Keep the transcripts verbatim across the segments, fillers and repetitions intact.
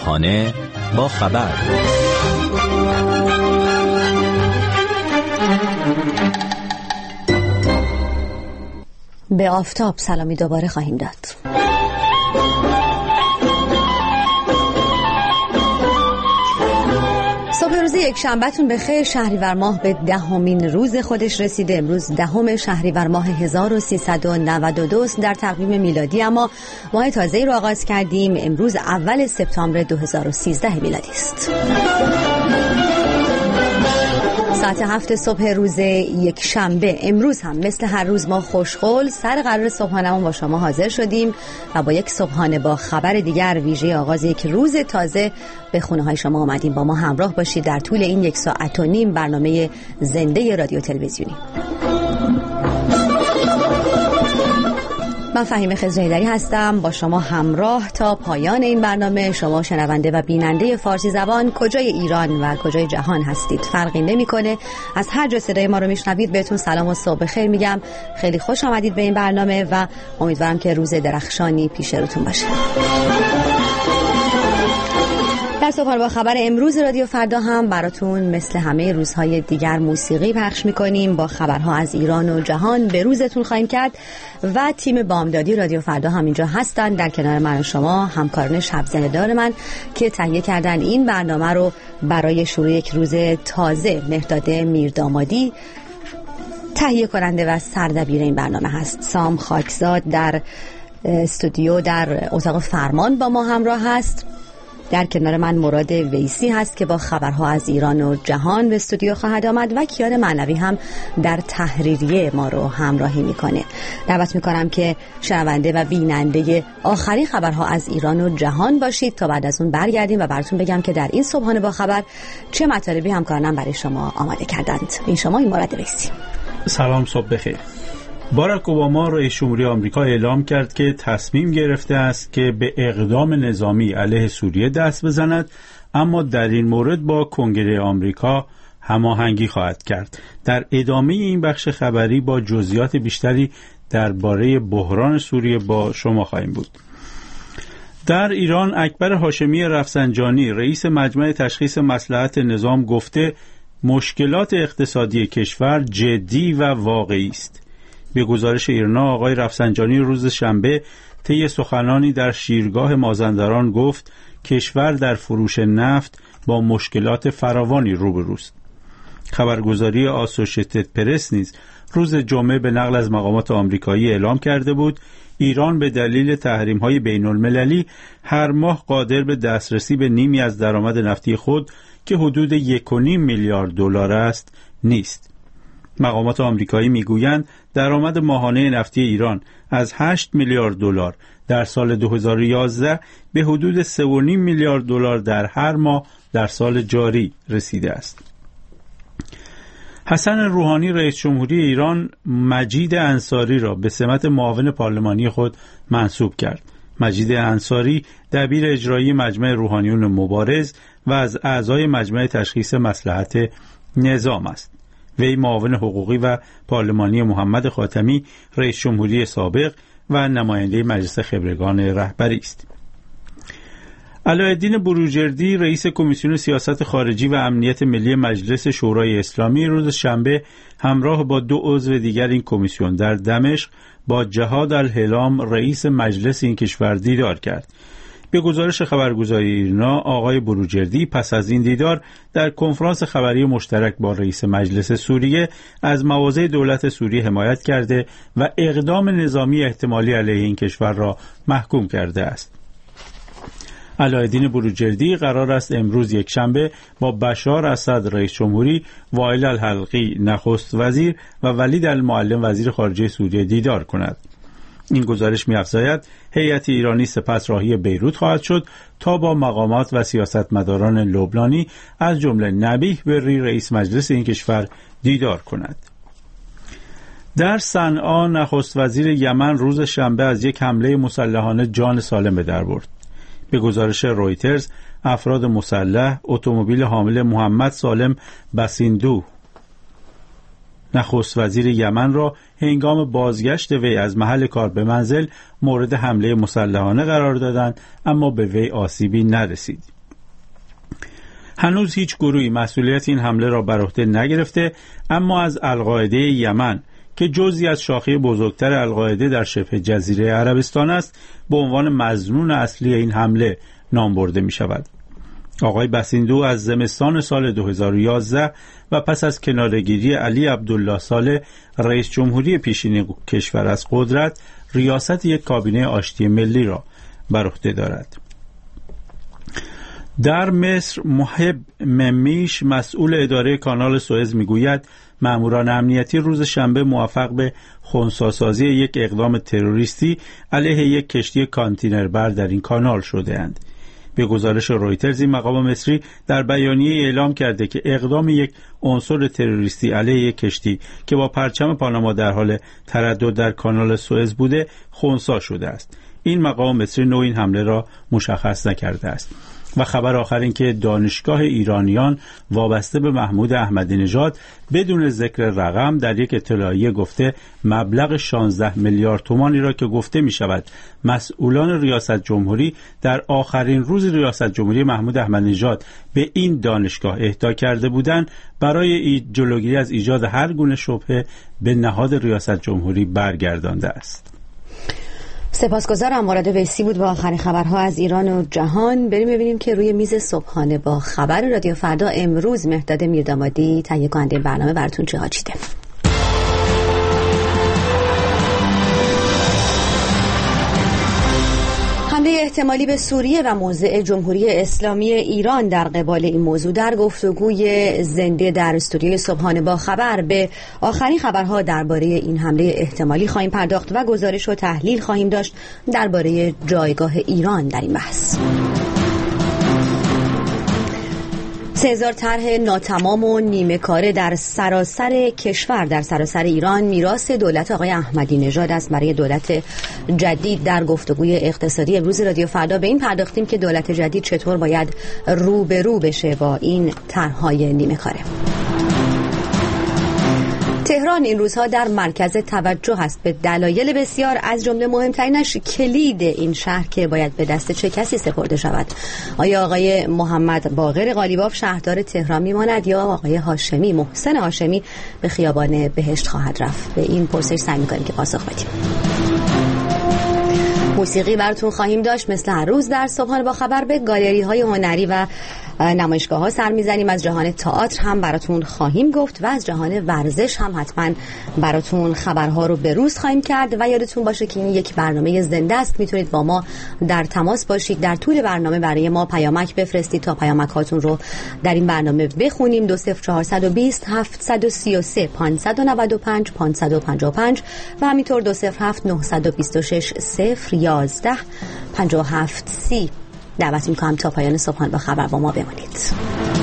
صبحانه با خبر. به آفتاب سلامی دوباره خواهیم داد. صبح روز یک شنبهتون بخیر. شهریور ماه به دهمین روز خودش رسیده. امروز دهم شهریور ماه هزار و سیصد و نود و دو در تقویم میلادی، اما ماه تازه‌ای رو آغاز کردیم. امروز اول سپتامبر دو هزار و سیزده میلادی است. ساعت هفت صبح روز یک شنبه امروز هم مثل هر روز ما خوشقول سر قرار صبحانه‌مون با شما حاضر شدیم و با یک صبحانه با خبر دیگر ویژه آغاز یک روز تازه به خونه های شما آمدیم. با ما همراه باشید در طول این یک ساعت و نیم برنامه زنده رادیو تلویزیونی. من فهیمه خضرایی‌دری هستم، با شما همراه تا پایان این برنامه. شما شنونده و بیننده فارسی زبان کجای ایران و کجای جهان هستید فرقی نمی‌کنه. از هر جا صدای ما رو میشنوید بهتون سلام و صبح بخیر میگم. خیلی خوش آمدید به این برنامه و امیدوارم که روز درخشانی پیش روتون باشه. در صبحانه با خبر امروز رادیو فردا هم براتون مثل همه روزهای دیگر موسیقی پخش میکنیم. با خبرها از ایران و جهان به روزتون خواهیم کرد و تیم بامدادی رادیو فردا هم اینجا هستن در کنار من و شما، همکاران شب زنده‌دار من که تهیه کردن این برنامه رو برای شروع یک روز تازه. مهرداد میردامادی تهیه کننده و سردبیر این برنامه هست. سام خاکزاد در استودیو در اتاق فرمان با ما همراه هست. در کنار من مراد ویسی هست که با خبرها از ایران و جهان به استودیو خواهد آمد و کیان معنوی هم در تحریریه ما رو همراهی میکنه. دعوت میکنم که شنونده و بیننده آخرین خبرها از ایران و جهان باشید تا بعد از اون برگردیم و براتون بگم که در این صبحانه با خبر چه مطالبی همکارانم برای شما آماده کردند. این شما این مراد ویسی. سلام، صبح بخیر. باراک اوباما رئیس جمهوری آمریکا اعلام کرد که تصمیم گرفته است که به اقدام نظامی علیه سوریه دست بزند، اما در این مورد با کنگره آمریکا هماهنگی خواهد کرد. در ادامه این بخش خبری با جزئیات بیشتری درباره بحران سوریه با شما خواهیم بود. در ایران اکبر هاشمی رفسنجانی رئیس مجمع تشخیص مصلحت نظام گفته مشکلات اقتصادی کشور جدی و واقعی است. به گزارش ایرنا آقای رفسنجانی روز شنبه طی سخنانی در شیرگاه مازندران گفت کشور در فروش نفت با مشکلات فراوانی روبروست. خبرگزاری آسوشیتد پرس نیز روز جمعه به نقل از مقامات آمریکایی اعلام کرده بود ایران به دلیل تحریم‌های بین‌المللی هر ماه قادر به دسترسی به نیمی از درآمد نفتی خود که حدود یک و نیم میلیارد دلار است نیست. مقامات آمریکایی میگویند درآمد ماهانه نفتی ایران از هشت میلیارد دلار در سال دو هزار و یازده به حدود سه و نیم میلیارد دلار در هر ماه در سال جاری رسیده است. حسن روحانی رئیس جمهوری ایران مجید انصاری را به سمت معاون پارلمانی خود منصوب کرد. مجید انصاری دبیر اجرایی مجمع روحانیون مبارز و از اعضای مجمع تشخیص مصلحت نظام است. وی معاون حقوقی و پارلمانی محمد خاتمی رئیس جمهوری سابق و نماینده مجلس خبرگان رهبری است. علایالدین بروجردی رئیس کمیسیون سیاست خارجی و امنیت ملی مجلس شورای اسلامی روز شنبه همراه با دو عضو دیگر این کمیسیون در دمشق با جهاد الهلام رئیس مجلس این کشور دیدار کرد. به گزارش خبرگزاری ایرنا آقای بروجردی پس از این دیدار در کنفرانس خبری مشترک با رئیس مجلس سوریه از مواضع دولت سوریه حمایت کرده و اقدام نظامی احتمالی علیه این کشور را محکوم کرده است. علایالدین بروجردی قرار است امروز یک شنبه با بشار اسد رئیس جمهوری، وائل الحلقی نخست وزیر و ولید المعلم وزیر خارجه سوریه دیدار کند. این گزارش می‌افزاید هیئت ایرانی سپس راهی بیروت خواهد شد تا با مقامات و سیاستمداران لبنانی از جمله نبیه بری رئیس مجلس این کشور دیدار کند. در صنعا نخست وزیر یمن روز شنبه از یک حمله مسلحانه جان سالم به در برد. به گزارش رویترز افراد مسلح اتومبیل حامل محمد سالم بسیندو نخست وزیر یمن را هنگام بازگشت وی از محل کار به منزل مورد حمله مسلحانه قرار دادند، اما به وی آسیبی نرسید. هنوز هیچ گروهی مسئولیت این حمله را بر عهده نگرفته، اما از القاعده یمن که جزئی از شاخه بزرگتر القاعده در شبه جزیره عربستان است، به عنوان مظنون اصلی این حمله نام برده می شود. آقای بسیندو از زمستان سال دو هزار و یازده و پس از کناره‌گیری علی عبدالله صالح رئیس جمهوری پیشین کشور از قدرت، ریاست یک کابینه آشتی ملی را بر عهده دارد. در مصر محب ممیش مسئول اداره کانال سوئز میگوید ماموران امنیتی روز شنبه موفق به خنثی‌سازی یک اقدام تروریستی علیه یک کشتی کانتینربر در این کانال شده‌اند. به گزارش رویترز این مقام مصری در بیانیه اعلام کرده که اقدام یک عنصر تروریستی علیه یک کشتی که با پرچم پاناما در حال تردد در کانال سوئز بوده خنثی شده است. این مقام مصری نوع این حمله را مشخص نکرده است. و خبر آخر این که دانشگاه ایرانیان وابسته به محمود احمدی نژاد بدون ذکر رقم در یک اطلاعیه گفته مبلغ شانزده میلیارد تومانی را که گفته می شود مسئولان ریاست جمهوری در آخرین روز ریاست جمهوری محمود احمدی نژاد به این دانشگاه اهدا کرده بودند، برای جلوگیری از ایجاد هر گونه شبهه به نهاد ریاست جمهوری برگردانده است. سپاسگزارم. مراد ویسی بود با آخرین خبرها از ایران و جهان. بریم ببینیم که روی میز صبحانه با خبر رادیو فردا امروز مهداد میردامادی تهیه کننده برنامه براتون چه ها چیده. حمله احتمالی به سوریه و موضع جمهوری اسلامی ایران در قبال این موضوع در گفتگوی زنده در استودیوی صبحانه با خبر به آخرین خبرها درباره این حمله احتمالی خواهیم پرداخت و گزارش و تحلیل خواهیم داشت درباره جایگاه ایران در این بحث. سه هزار طرح ناتمام و نیمه کاره در سراسر کشور، در سراسر ایران میراث دولت آقای احمدی نژاد است. برای دولت جدید در گفتگوی اقتصادی امروز رادیو فردا به این پرداختیم که دولت جدید چطور باید رو به رو بشه با این طرح‌های نیمه کاره. تهران این روزها در مرکز توجه است به دلایل بسیار، از جمله مهمترینش کلید این شهر که باید به دست چه کسی سپرده شود. آیا آقای محمد باقر قالیباف شهردار تهران میماند یا آقای هاشمی محسن هاشمی به خیابان بهشت خواهد رفت؟ به این پرسش سعی می‌کنیم که پاسخ بدیم. موسیقی براتون خواهیم داشت مثل هر روز در صبحانه با خبر. به گالری های هنری و نمایشگاه ها سر میزنیم. از جهان تئاتر هم براتون خواهیم گفت و از جهان ورزش هم حتما براتون خبرها رو به روز خواهیم کرد. و یادتون باشه که این یک برنامه زنده است، میتونید با ما در تماس باشید، در طول برنامه برای ما پیامک بفرستید تا پیامک هاتون رو در این برنامه بخونیم. دو صفر چهار دو صفر هفت سه سه پانصد و نود و پنج پانصد و پنجاه و پنج و همینطور دو صفر هفت نه دو شش صفر یازده پنجاه و هفت سی. دعوت میکنم تا پایان صبحانه با خبر با ما بمانید.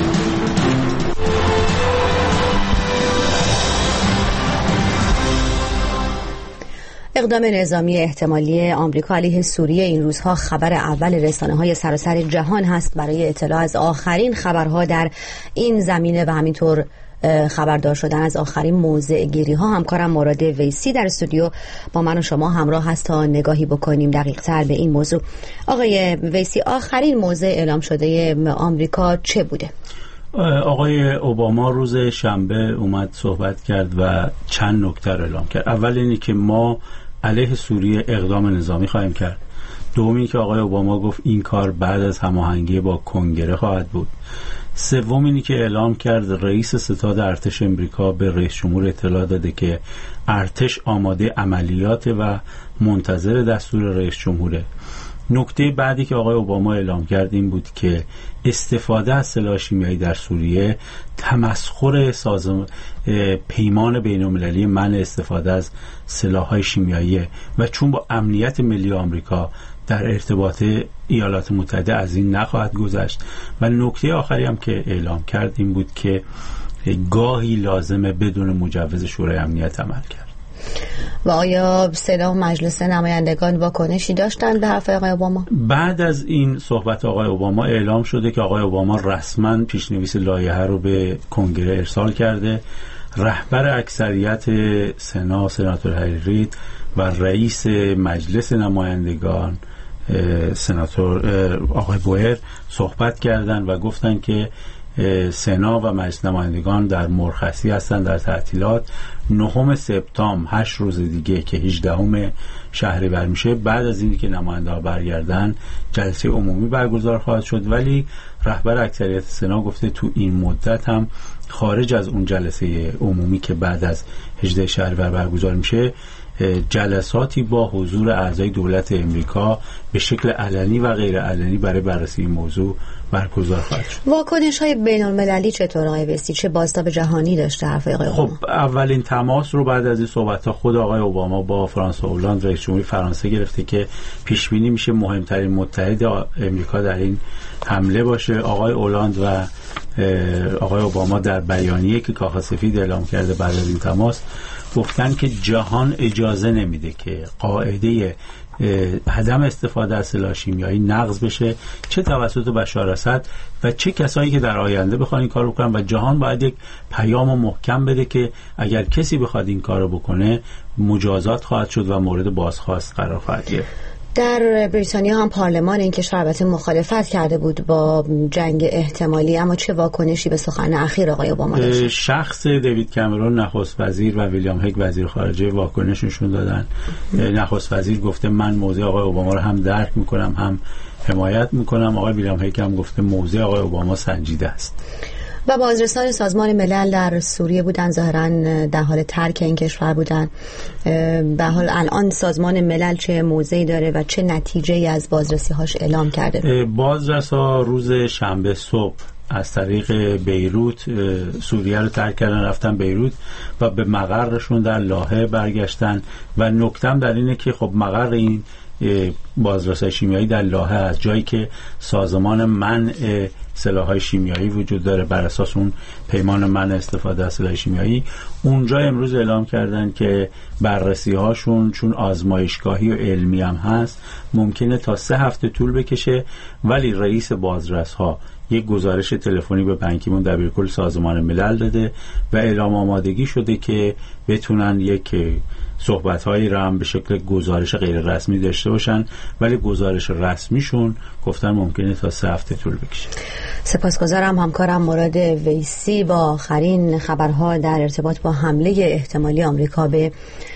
اقدام نظامی احتمالی آمریکا علیه سوریه این روزها خبر اول رسانه‌های سراسر جهان هست. برای اطلاع از آخرین خبرها در این زمینه و همینطور خبردار شدن از آخرین موضع گیری ها، همکارم مراد ویسی در استودیو با من و شما همراه هست تا نگاهی بکنیم دقیق تر به این موضوع. آقای ویسی، آخرین موضع اعلام شده آمریکا چه بوده؟ آقای اوباما روز شنبه اومد صحبت کرد و چند نکته اعلام کرد. اول اینی که ما علیه سوریه اقدام نظامی خواهیم کرد. دومی که آقای اوباما گفت این کار بعد از هماهنگی با کنگره خواهد بود. سوم اینی که اعلام کرد رئیس ستاد ارتش امریکا به رئیس جمهور اطلاع داده که ارتش آماده عملیات و منتظر دستور رئیس جمهوره. نکته بعدی که آقای اوباما اعلام کرد این بود که استفاده از سلاح شیمیایی در سوریه تمسخر سازمان پیمان بین‌المللی منع استفاده از سلاح‌های شیمیایی و چون با امنیت ملی آمریکا در ارتباط ایالات متحده از این نخواهد گذشت. و نکته آخری هم که اعلام کرد این بود که گاهی لازمه بدون مجوز شورای امنیت عمل کرد. و آیا سنا و مجلس نمایندگان واکنشی داشتند به حرف آقای اوباما؟ بعد از این صحبت آقای اوباما اعلام شده که آقای اوباما رسما پیشنویس لایحه رو به کنگره ارسال کرده. رهبر اکثریت سنا سناتور هری رید و رئیس مجلس نمایندگان سناتور آقای بوئر صحبت کردند و گفتند که سنا و مجلس نمایندگان در مرخصی هستند، در تعطیلات. نهم سپتامبر، هشت روز دیگه که هجدهم شهریور میشه، بعد از اینکه که نماینده ها برگردن جلسه عمومی برگزار خواهد شد. ولی رهبر اکثریت سنا گفته تو این مدت هم خارج از اون جلسه عمومی که بعد از هجدهم شهریور برگزار میشه، جلساتی با حضور اعضای دولت امریکا به شکل علنی و غیر علنی برای بررسی این موضوع برگزار خواهد شد. واکنش های بین المللی چطور آقای وستی؟ چه بازتاب جهانی داشته حرف آقای اوباما؟ خب اولین تماس رو بعد از این صحبت‌ها خود آقای اوباما با فرانسوا اولاند رئیس جمهوری فرانسه گرفته که پیش بینی میشه مهمترین متحد امریکا در این حمله باشه. آقای اولاند و آقای اوباما در بیانیه که کاخ سفید اعلام کرده بعد از این تماس گفتن که جهان اجازه نمیده که قاعده عدم استفاده از سلاح شیمیایی نقض بشه، چه توسط بشار اسد و چه کسایی که در آینده بخوان این کارو بکنن، و جهان باید یک پیام محکم بده که اگر کسی بخواد این کارو بکنه مجازات خواهد شد و مورد بازخواست قرار خواهد گرفت. در بریتانیا هم پارلمان این کشور البته مخالفت کرده بود با جنگ احتمالی، اما چه واکنشی به سخن اخیر آقای اوباما داشت؟ شخص دیوید کامرون نخست وزیر و ویلیام هگ وزیر خارجه واکنش نشون دادن. نخست وزیر گفته من موضع آقای اوباما رو هم درک میکنم هم حمایت میکنم. آقای ویلیام هگ هم گفته موضع آقای اوباما سنجیده است. و بازرسان سازمان ملل در سوریه بودن، ظاهراً در حال ترک این کشور بودن. به حال الان سازمان ملل چه موضعی داره و چه نتیجه‌ای از بازرسی‌هاش اعلام کرده؟ بازرسا روز شنبه صبح از طریق بیروت سوریه رو ترک کردن، رفتن بیروت و به مقرشون در لاهه برگشتن. و نکته‌ام در اینه که خب مقر این بازرسای شیمیایی در لاهه از جایی که سازمان منع سلاح‌های شیمیایی وجود داره بر اساس اون پیمان منع استفاده از سلاح شیمیایی، اونجا امروز اعلام کردن که بررسی هاشون چون آزمایشگاهی و علمی هم هست ممکنه تا سه هفته طول بکشه. ولی رئیس بازرس ها یک گزارش تلفنی به بن کی مون دبیرکل سازمان ملل داده و اعلام آمادگی شده که بتونن یک صحبت‌هایی را هم به شکل گزارش غیر رسمی داشته باشن، ولی گزارش رسمیشون گفتن ممکنه تا سه هفته طول بکشه. سپاسگزارم همکارم مراد ویسی با آخرین خبرها در ارتباط با حمله احتمالی آمریکا به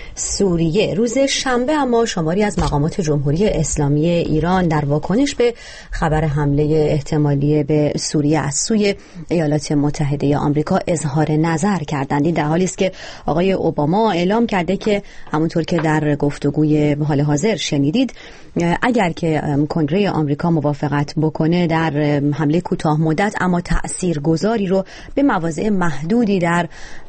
سوریه. روز شنبه اما شماری از مقامات جمهوری اسلامی ایران در واکنش به خبر حمله احتمالی به سوریه از سوی ایالات متحده آمریکا اظهار نظر کردند. این در حالی است که آقای اوباما اعلام کرده که همونطور که در گفتگوی حال حاضر شنیدید، اگر که کنگره آمریکا موافقت بکنه در حمله کوتاه مدت اما تأثیرگذاری رو به مواضع محدودی در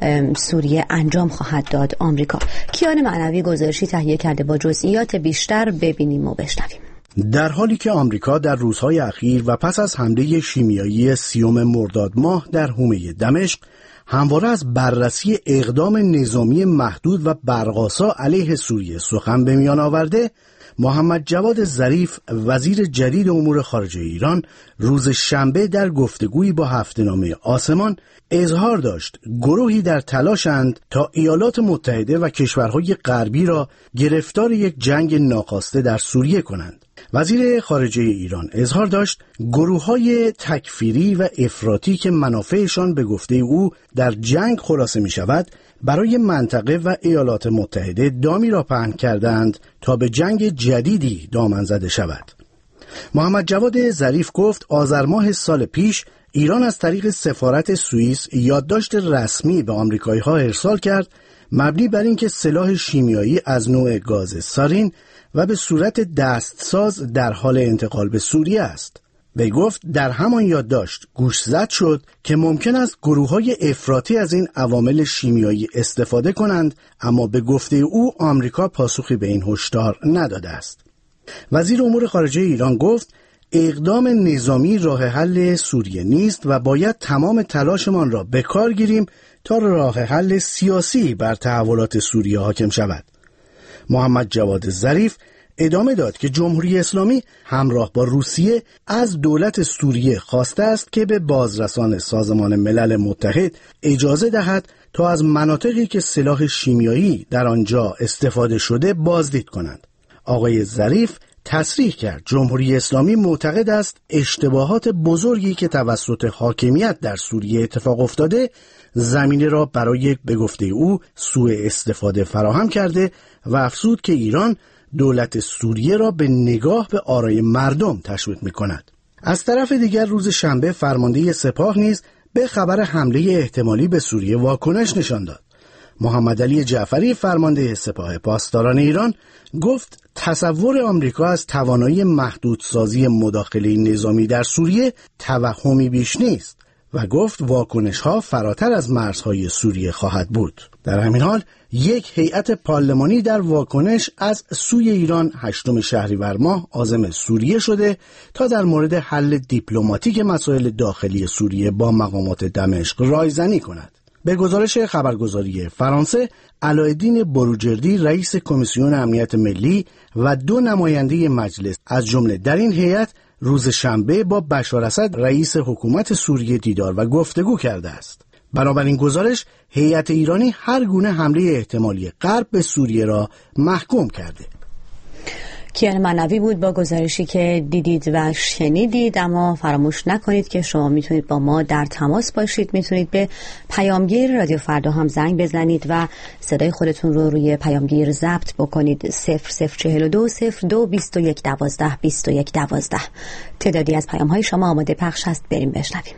سوریه انجام خواهد داد آمریکا. کیان معنوی گزارشی تهیه کرده با جزئیات بیشتر، ببینیم و بشنویم. در حالی که آمریکا در روزهای اخیر و پس از حمله شیمیایی سیوم مرداد ماه در حومه دمشق همواره از بررسی اقدام نظامی محدود و برق‌آسا علیه سوریه سخن به میان آورده، محمد جواد ظریف وزیر جدید امور خارجه ایران روز شنبه در گفتگویی با هفته‌نامه آسمان اظهار داشت گروهی در تلاشند تا ایالات متحده و کشورهای غربی را گرفتار یک جنگ ناخواسته در سوریه کنند. وزیر خارجه ایران اظهار داشت گروه‌های تکفیری و افراطی که منافعشان به گفته او در جنگ خلاصه می شود برای منطقه و ایالات متحده دامی را پهن کردند تا به جنگ جدیدی دامن زده شود. محمد جواد ظریف گفت آذر ماه سال پیش ایران از طریق سفارت سوئیس یادداشت رسمی به آمریکایی‌ها ارسال کرد مبنی بر اینکه سلاح شیمیایی از نوع گاز سارین و به صورت دستساز در حال انتقال به سوریه است. وی گفت در همان یادداشت گوشزد شد که ممکن است گروه‌های افراطی از این عوامل شیمیایی استفاده کنند، اما به گفته او آمریکا پاسخی به این هشدار نداده است. وزیر امور خارجه ایران گفت اقدام نظامی راه حل سوریه نیست و باید تمام تلاشمان را به کار گیریم تا راه حل سیاسی بر تحولات سوریه حاکم شود. محمد جواد ظریف ادامه داد که جمهوری اسلامی همراه با روسیه از دولت سوریه خواسته است که به بازرسان سازمان ملل متحد اجازه دهد تا از مناطقی که سلاح شیمیایی در آنجا استفاده شده بازدید کنند. آقای ظریف تصریح کرد جمهوری اسلامی معتقد است اشتباهات بزرگی که توسط حاکمیت در سوریه اتفاق افتاده زمینه را برای به گفته او سوء استفاده فراهم کرده و افزود که ایران دولت سوریه را به نگاه به آرای مردم تشویق می‌کند. از طرف دیگر روز شنبه فرمانده سپاه نیز به خبر حمله احتمالی به سوریه واکنش نشان داد. محمد علی جعفری فرمانده سپاه پاسداران ایران گفت تصور آمریکا از توانایی محدودسازی مداخله نظامی در سوریه توهمی بیش نیست و گفت واکنش‌ها فراتر از مرزهای سوریه خواهد بود. در همین حال یک هیئت پارلمانی در واکنش از سوی ایران هشتم شهریور ماه عازم سوریه شده تا در مورد حل دیپلماتیک مسائل داخلی سوریه با مقامات دمشق رایزنی کند. به گزارش خبرگزاری فرانسه، علایالدین بروجردی رئیس کمیسیون امنیت ملی و دو نماینده مجلس از جمله در این هیئت روز شنبه با بشار اسد رئیس حکومت سوریه دیدار و گفتگو کرده است. بنابراین گزارش هیئت ایرانی هر گونه حمله احتمالی غرب به سوریه را محکوم کرده. کیان منوی بود با گزارشی که دیدید و شنیدید. اما فراموش نکنید که شما میتونید با ما در تماس باشید، میتونید به پیامگیر رادیو فردا هم زنگ بزنید و صدای خودتون رو روی پیامگیر ضبط بکنید. صفر صفر چهل و دو صفر دو بیست و یک دوازده بیست و یک دوازده. تعدادی از پیام های شما آماده پخش هست، بریم بشنویم.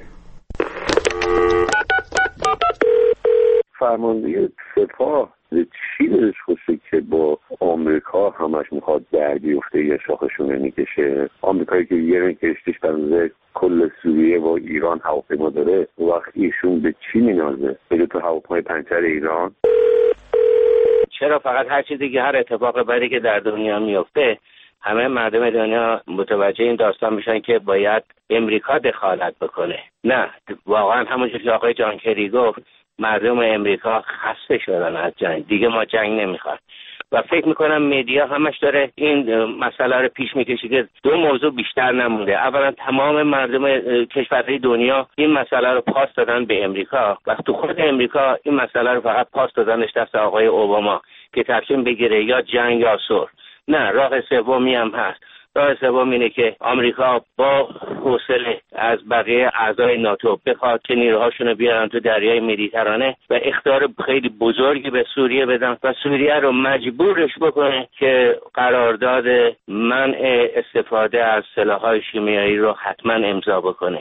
فرمانده سپاه چی دلش خوشه که با آمریکا همش میخواد در بیفته یا شاخشونه میکشه؟ آمریکایی که یه رنگ کشتیش بنده کل سوریه و ایران هواپیما داره، وقت ایشون به چی مینازه؟ بگه تو هواپیمای پنچر ایران؟ چرا فقط هر چیزی که هر اتفاق بدی که در دنیا میفته همه مردم دنیا متوجه این داستان میشن که باید امریکا دخالت بکنه؟ نه، واقعا همونجوری که آقای جان کری گفت، مردم امریکا خسته شدن از جنگ، دیگه ما جنگ نمیخواد و فکر میکنم مدیا همش داره این مسئله رو پیش میکشه که دو موضوع بیشتر نمونده. اولا تمام مردم کشورهای دنیا این مسئله رو پاس دادن به امریکا و تو خود امریکا این مسئله رو فقط پاس دادنش دست آقای اوباما که تصمیم بگیره یا جنگ یا صلح. نه، راه سومی هم هست. راه سوم اینه که آمریکا با حوصله از بقیه اعضای ناتو بخواد که نیروهاشون رو بیارن تو دریای مدیترانه و اخطار خیلی بزرگی به سوریه بدن و سوریه رو مجبورش بکنه که قرارداد منع استفاده از سلاح‌های شیمیایی رو حتما امضا بکنه.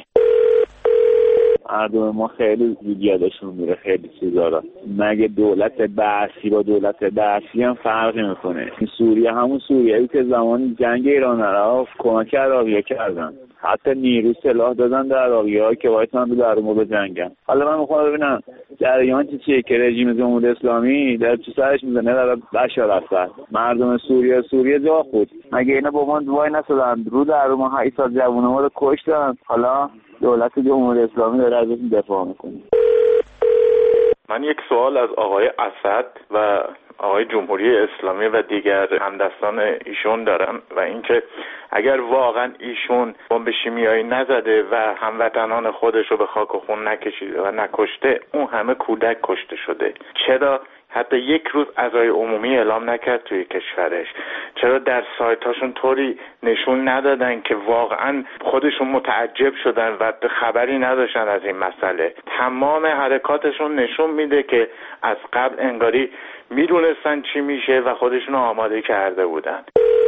مردم ما خیلی زود یادشون میره خیلی چیزا را. مگه دولت بعثی با دولت بعثی هم فرقی میکنه؟ این سوریه همون سوریه‌ای که زمان جنگ ایران عراق کمک عراقی‌ها کردن، حتی نیرو سلاح دادن در عراقی‌ها که وایسن در اونو بجنگن. حالا من میخوام ببینم جریان چیه که رژیم جمهوری اسلامی در چه سرش میزنه در بشار اسد. مردم سوریه سوریه جا خود مگه اینا با ما وای نسادن رو در ما هشت سال جوونا رو کشتن، حالا دولت جمهوری اسلامی داره ازشون دفاع میکنه. من یک سوال از آقای اسد و آقای جمهوری اسلامی و دیگر همدستان ایشون دارم و اینکه اگر واقعا ایشون بمب شیمیایی نزده و هموطنان خودش رو به خاک و خون نکشیده و نکشته، اون همه کودک کشته شده، چرا حتی یک روز عزای عمومی اعلام نکرد توی کشورش؟ چرا در سایتاشون طوری نشون ندادن که واقعا خودشون متعجب شدن و خبری نداشتن از این مسئله؟ تمام حرکاتشون نشون میده که از قبل انگاری میدونستن چی میشه و خودشون آماده کرده بودن.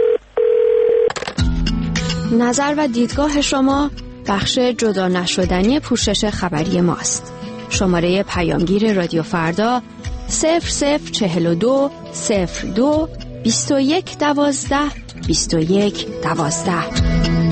نظر و دیدگاه شما بخش جدا نشدنی پوشش خبری ماست. شماره پیامگیر رادیو فردا صفر صفر چهل و دو صفر دو بیست و یک دوازده بیست و یک دوازده.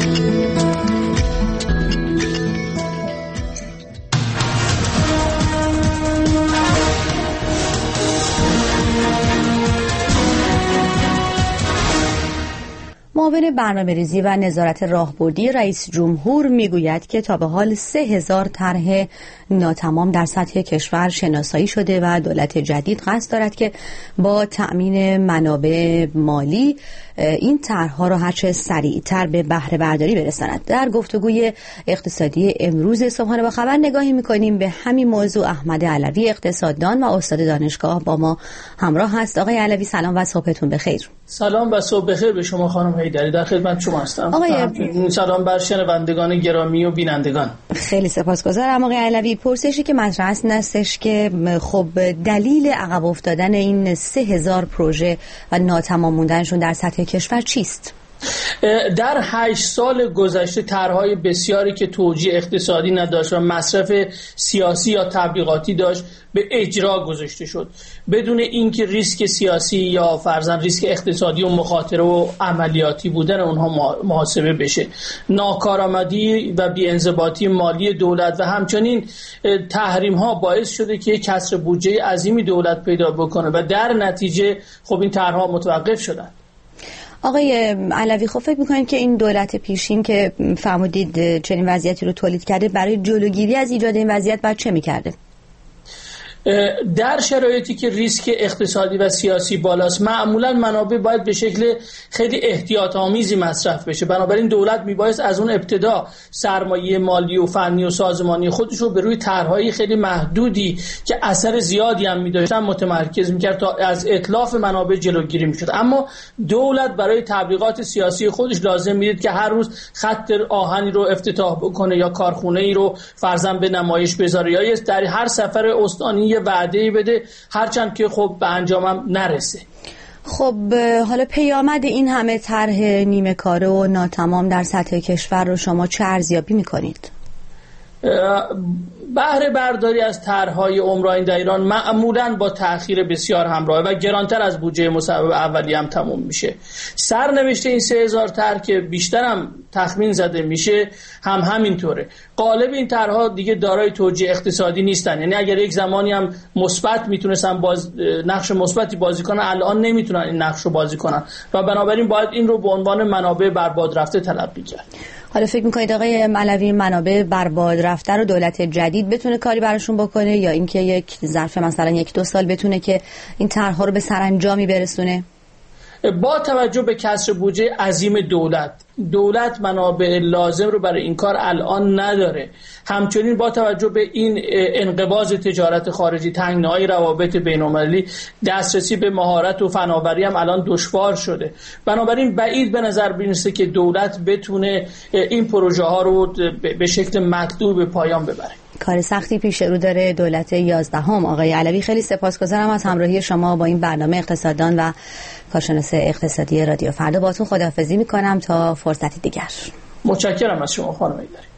معاون برنامه‌ریزی و نظارت راهبردی رئیس جمهور میگوید که تا به حال سه هزار طرح ناتمام در سطح کشور شناسایی شده و دولت جدید قصد دارد که با تأمین منابع مالی این طرح‌ها را هرچه سریعتر به بهره برداری برساند. در گفتگوی اقتصادی امروز صبحانه با خبر نگاهی می‌کنیم به همین موضوع. احمد علوی اقتصاددان و استاد دانشگاه با ما همراه هست. آقای علوی سلام و صبحتون بخیر. سلام و صبح بخیر به شما خانم هیدر. حیدری در خدمت شما هستم. آقای سلام بر شنوندگان گرامی و بینندگان. خیلی سپاسگزارم آقای علوی. پرسشی که مطرح است هستش که خب دلیل عقب افتادن این سه هزار پروژه و ناتمام موندنشون در سطح کشور چیست؟ در هشت سال گذشته طرح‌های بسیاری که توجیه اقتصادی نداشت و مصرف سیاسی یا تبلیغاتی داشت به اجرا گذاشته شد بدون اینکه ریسک سیاسی یا فرضاً ریسک اقتصادی و مخاطره و عملیاتی بودن اونها محاسبه بشه. ناکارآمدی و بی‌انضباطی مالی دولت و همچنین تحریم‌ها باعث شده که کسر بودجه عظیمی دولت پیدا بکنه و در نتیجه خب این طرح‌ها متوقف شدن. آقای علوی خب فکر میکنید که این دولت پیشین که فرمودید چنین وضعیتی رو تولید کرده برای جلوگیری از ایجاد این وضعیت بعد چه میکرده؟ در شرایطی که ریسک اقتصادی و سیاسی بالاست معمولا منابع باید به شکل خیلی احتیاط آمیزی مصرف بشه. بنابراین دولت میبایست از اون ابتدا سرمایه مالی و فنی و سازمانی خودش رو به روی طرح‌های خیلی محدودی که اثر زیادی هم می‌داشتن متمرکز می‌کرد تا از اتلاف منابع جلوگیری می‌شد. اما دولت برای تبلیغات سیاسی خودش لازم می‌دید که هر روز خط آهنی رو افتتاح بکنه یا کارخونه‌ای رو فرضاً به نمایش بذاره یا در هر سفر استانی وعده‌ای بده، هرچند که خب به انجامم نرسه. خب حالا پیامد این همه طرح نیمه کاره و ناتمام در سطح کشور رو شما چه ارزیابی می‌کنید؟ بهره برداری از طرح‌های عمرانی در ایران معمولاً با تأخیر بسیار همراه و گرانتر از بودجه مصوب اولی هم تموم میشه. سرنوشت این سه هزار طرح که بیشتر هم تخمین زده میشه هم همینطوره. غالب این طرح‌ها دیگه دارای توجیه اقتصادی نیستن، یعنی اگر یک زمانی هم مثبت میتونستن باز نقش مثبتی بازی کنن الان نمیتونن این نقش رو بازی کنن و بنابراین باید این رو به عنوان منابع برباد رفته تلقی کرد. حالا فکر میکنید آقای علوی منابع برباد رفته رو دولت جدید بتونه کاری براشون بکنه یا اینکه یک ظرف مثلا یک دو سال بتونه که این طرح‌ها رو به سرانجامی برسونه؟ با توجه به کسر بودجه عظیم دولت دولت منابع لازم رو برای این کار الان نداره. همچنین با توجه به این انقباض تجارت خارجی، تنگناهای روابط بین‌المللی، دسترسی به مهارت و فناوری هم الان دشوار شده. بنابراین بعید به نظر میرسه که دولت بتونه این پروژه ها رو به شکل مطلوب به پایان ببره. کار سختی پیش رو داره دولت یازدهم. آقای علوی خیلی سپاسگزارم از همراهی شما با این برنامه اقتصاددان و کارشناس اقتصادی رادیو فردا. باهاتون خداحافظی میکنم تا فرصتی دیگر. متشکرم از شما خانم حیدری.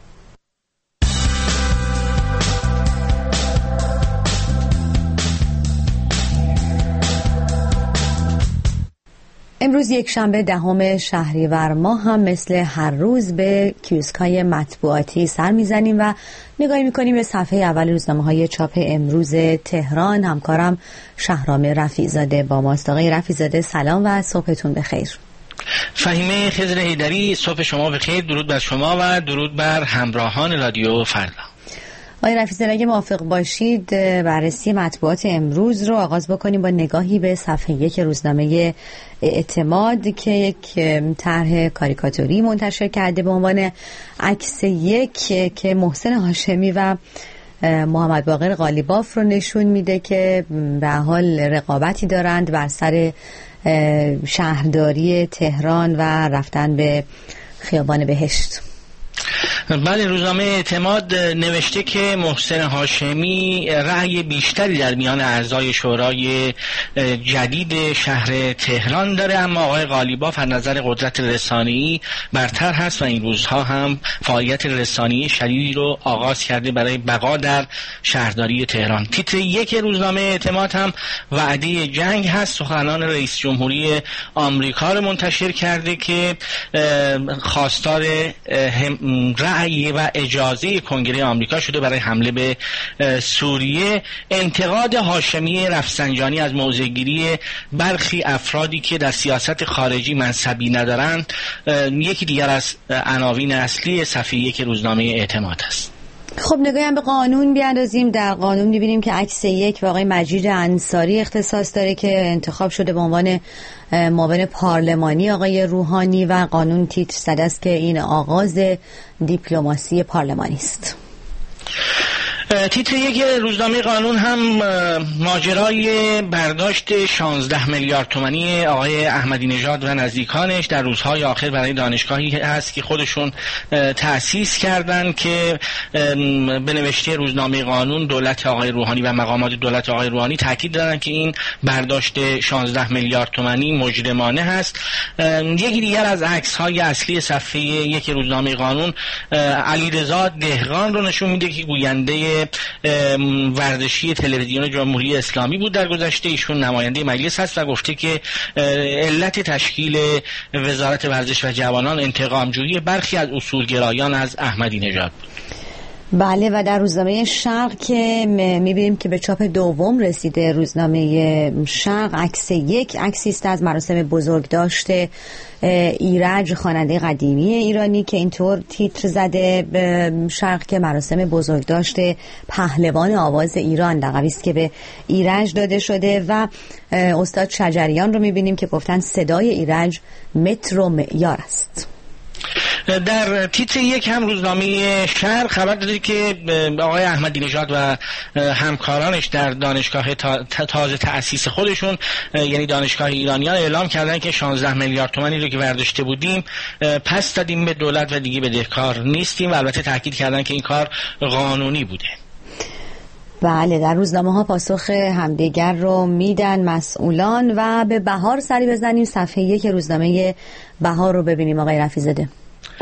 امروز یک شنبه دهم شهریور ماه هم مثل هر روز به کیوسک‌های مطبوعاتی سر میزنیم و نگاهی میکنیم به صفحه اول روزنامه‌های چاپ امروز تهران. همکارم شهرام رفیع‌زاده با ماست. آقای رفیع‌زاده سلام و صبحتون بخیر. فهیمه خضر حیدری صبح شما بخیر. درود بر شما و درود بر همراهان رادیو فردا. آقای رفیع‌زاده اگه موافق باشید بررسی مطبوعات امروز رو آغاز بکنیم با نگاهی به صفحه یک روزنامه اعتماد که یک طرح کاریکاتوری منتشر کرده به عنوان عکس یک که محسن هاشمی و محمد باقر قالیباف رو نشون میده که به حال رقابتی دارند بر سر شهرداری تهران و رفتن به خیابان بهشت. بله، روزنامه اعتماد نوشته که محسن هاشمی رأی بیشتری در میان اعضای شورای جدید شهر تهران داره، اما آقای قالیباف از نظر قدرت رسانه‌ای برتر هست و این روزها هم فعالیت رسانه‌ای شدیدی رو آغاز کرده برای بقا در شهرداری تهران. تیتر یک روزنامه اعتماد هم وعده جنگ هست. سخنان رئیس جمهوری آمریکا رو منتشر کرده که خواستار رأی و اجازه کنگره آمریکا شده برای حمله به سوریه. انتقاد هاشمی رفسنجانی از موضع‌گیری برخی افرادی که در سیاست خارجی منصبی ندارند یکی دیگر از عناوین اصلی صفحه یک روزنامه اعتماد است. خب نگاهی هم به قانون بیاندازیم. در قانون می‌بینیم که عکس یک آقای مجید انصاری اختصاص داره که انتخاب شده به عنوان معاون پارلمانی آقای روحانی و قانون تیتر زده است که این آغاز دیپلماسی پارلمانی است. تیتر یک روزنامه قانون هم ماجرای برداشت شانزده میلیارد تومانی آقای احمدی نژاد و نزدیکانش در روزهای آخر برای دانشگاهی هست که خودشون تأسیس کردن که به نوشته روزنامه قانون دولت آقای روحانی و مقامات دولت آقای روحانی تاکید دادن که این برداشت شانزده میلیارد تومانی مجرمانه هست. یکی دیگر از عکس‌های اصلی صفحه یک روزنامه قانون علیرضا دهقان رو نشون میده که گوینده ورزشی تلویزیون جمهوری اسلامی بود در گذشته. ایشون نماینده مجلس هست و گفته که علت تشکیل وزارت ورزش و جوانان انتقامجویی برخی از اصولگرایان از احمدی نژاد بود. بله، و در روزنامه شرق که میبینیم که به چاپ دوم رسیده روزنامه شرق، عکس یک عکسی است از مراسم بزرگداشت ایرج خواننده قدیمی ایرانی که اینطور تیتر زده به شرق که مراسم بزرگداشت پهلوان آواز ایران، لقبی است که به ایرج داده شده. و استاد شجریان رو میبینیم که گفتن صدای ایرج متر و معیار است. در تیتر یک هم روزنامه شرق خبر داده که آقای احمدی نژاد و همکارانش در دانشگاه تازه تأسیس خودشون یعنی دانشگاه ایرانیان اعلام کردن که شانزده میلیارد تومانی رو که برداشته بودیم پس دادیم به دولت و دیگه بدهکار نیستیم و البته تاکید کردن که این کار قانونی بوده. بله، در روزنامه ها پاسخ همدیگر رو میدن مسئولان. و به بهار سری بزنیم، صفحه یک روزنامه بهار رو ببینیم آقای رفیع‌زاده.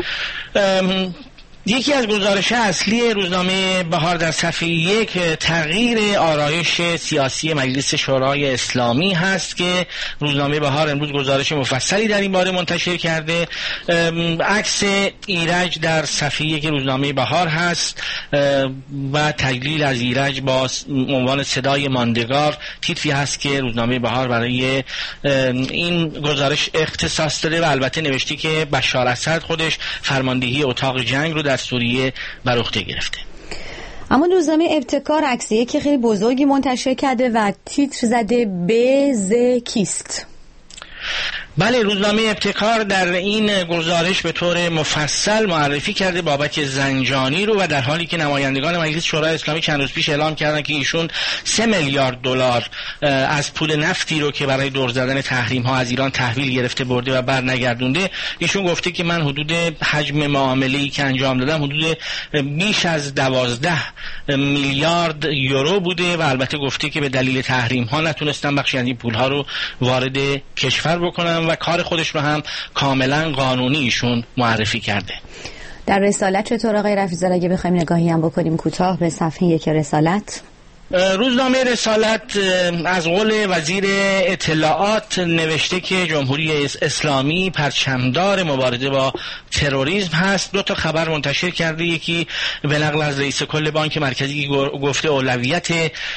یکی از گزارش اصلی روزنامه بهار در صفحه یک تغییر آرایش سیاسی مجلس شورای اسلامی هست که روزنامه بهار امروز گزارش مفصلی در این باره منتشر کرده. عکس ایرج در صفحه یک روزنامه بهار هست و تجلیل از ایرج با عنوان صدای ماندگار تیتری هست که روزنامه بهار برای این گزارش اختصاص داده و البته نوشته که بشار اسد خودش فرماندهی اتاق جنگ رو در سوریه بر عهده گرفته. اما روزنامه ابتکار عکسیه که خیلی بزرگی منتشر کرده و تیتر زده به ز کیست. بله، روزنامه ابتکار در این گزارش به طور مفصل معرفی کرده بابک زنجانی رو و در حالی که نمایندگان مجلس شورای اسلامی چند روز پیش اعلام کردن که ایشون سه میلیارد دلار از پول نفتی رو که برای دور زدن تحریم ها از ایران تحویل گرفته برده و بر نگردونده، ایشون گفته که من حدود حجم معامله‌ای که انجام دادم حدود بیش از دوازده میلیارد یورو بوده و البته گفته که به دلیل تحریم ها نتونستم بخشی از این پول ها رو وارد کشور بکنم و کار خودش رو هم کاملا قانونی ایشون معرفی کرده. در رسالت چطور آقای رفیع‌زاده اگه بخوایم نگاهی هم بکنیم کوتاه به صفحه یک رسالت؟ روزنامه رسالت از قول وزیر اطلاعات نوشته که جمهوری اسلامی پرچمدار مبارزه با تروریسم هست. دو تا خبر منتشر کرده، یکی به نقل از رئیس کل بانک مرکزی گفته اولویت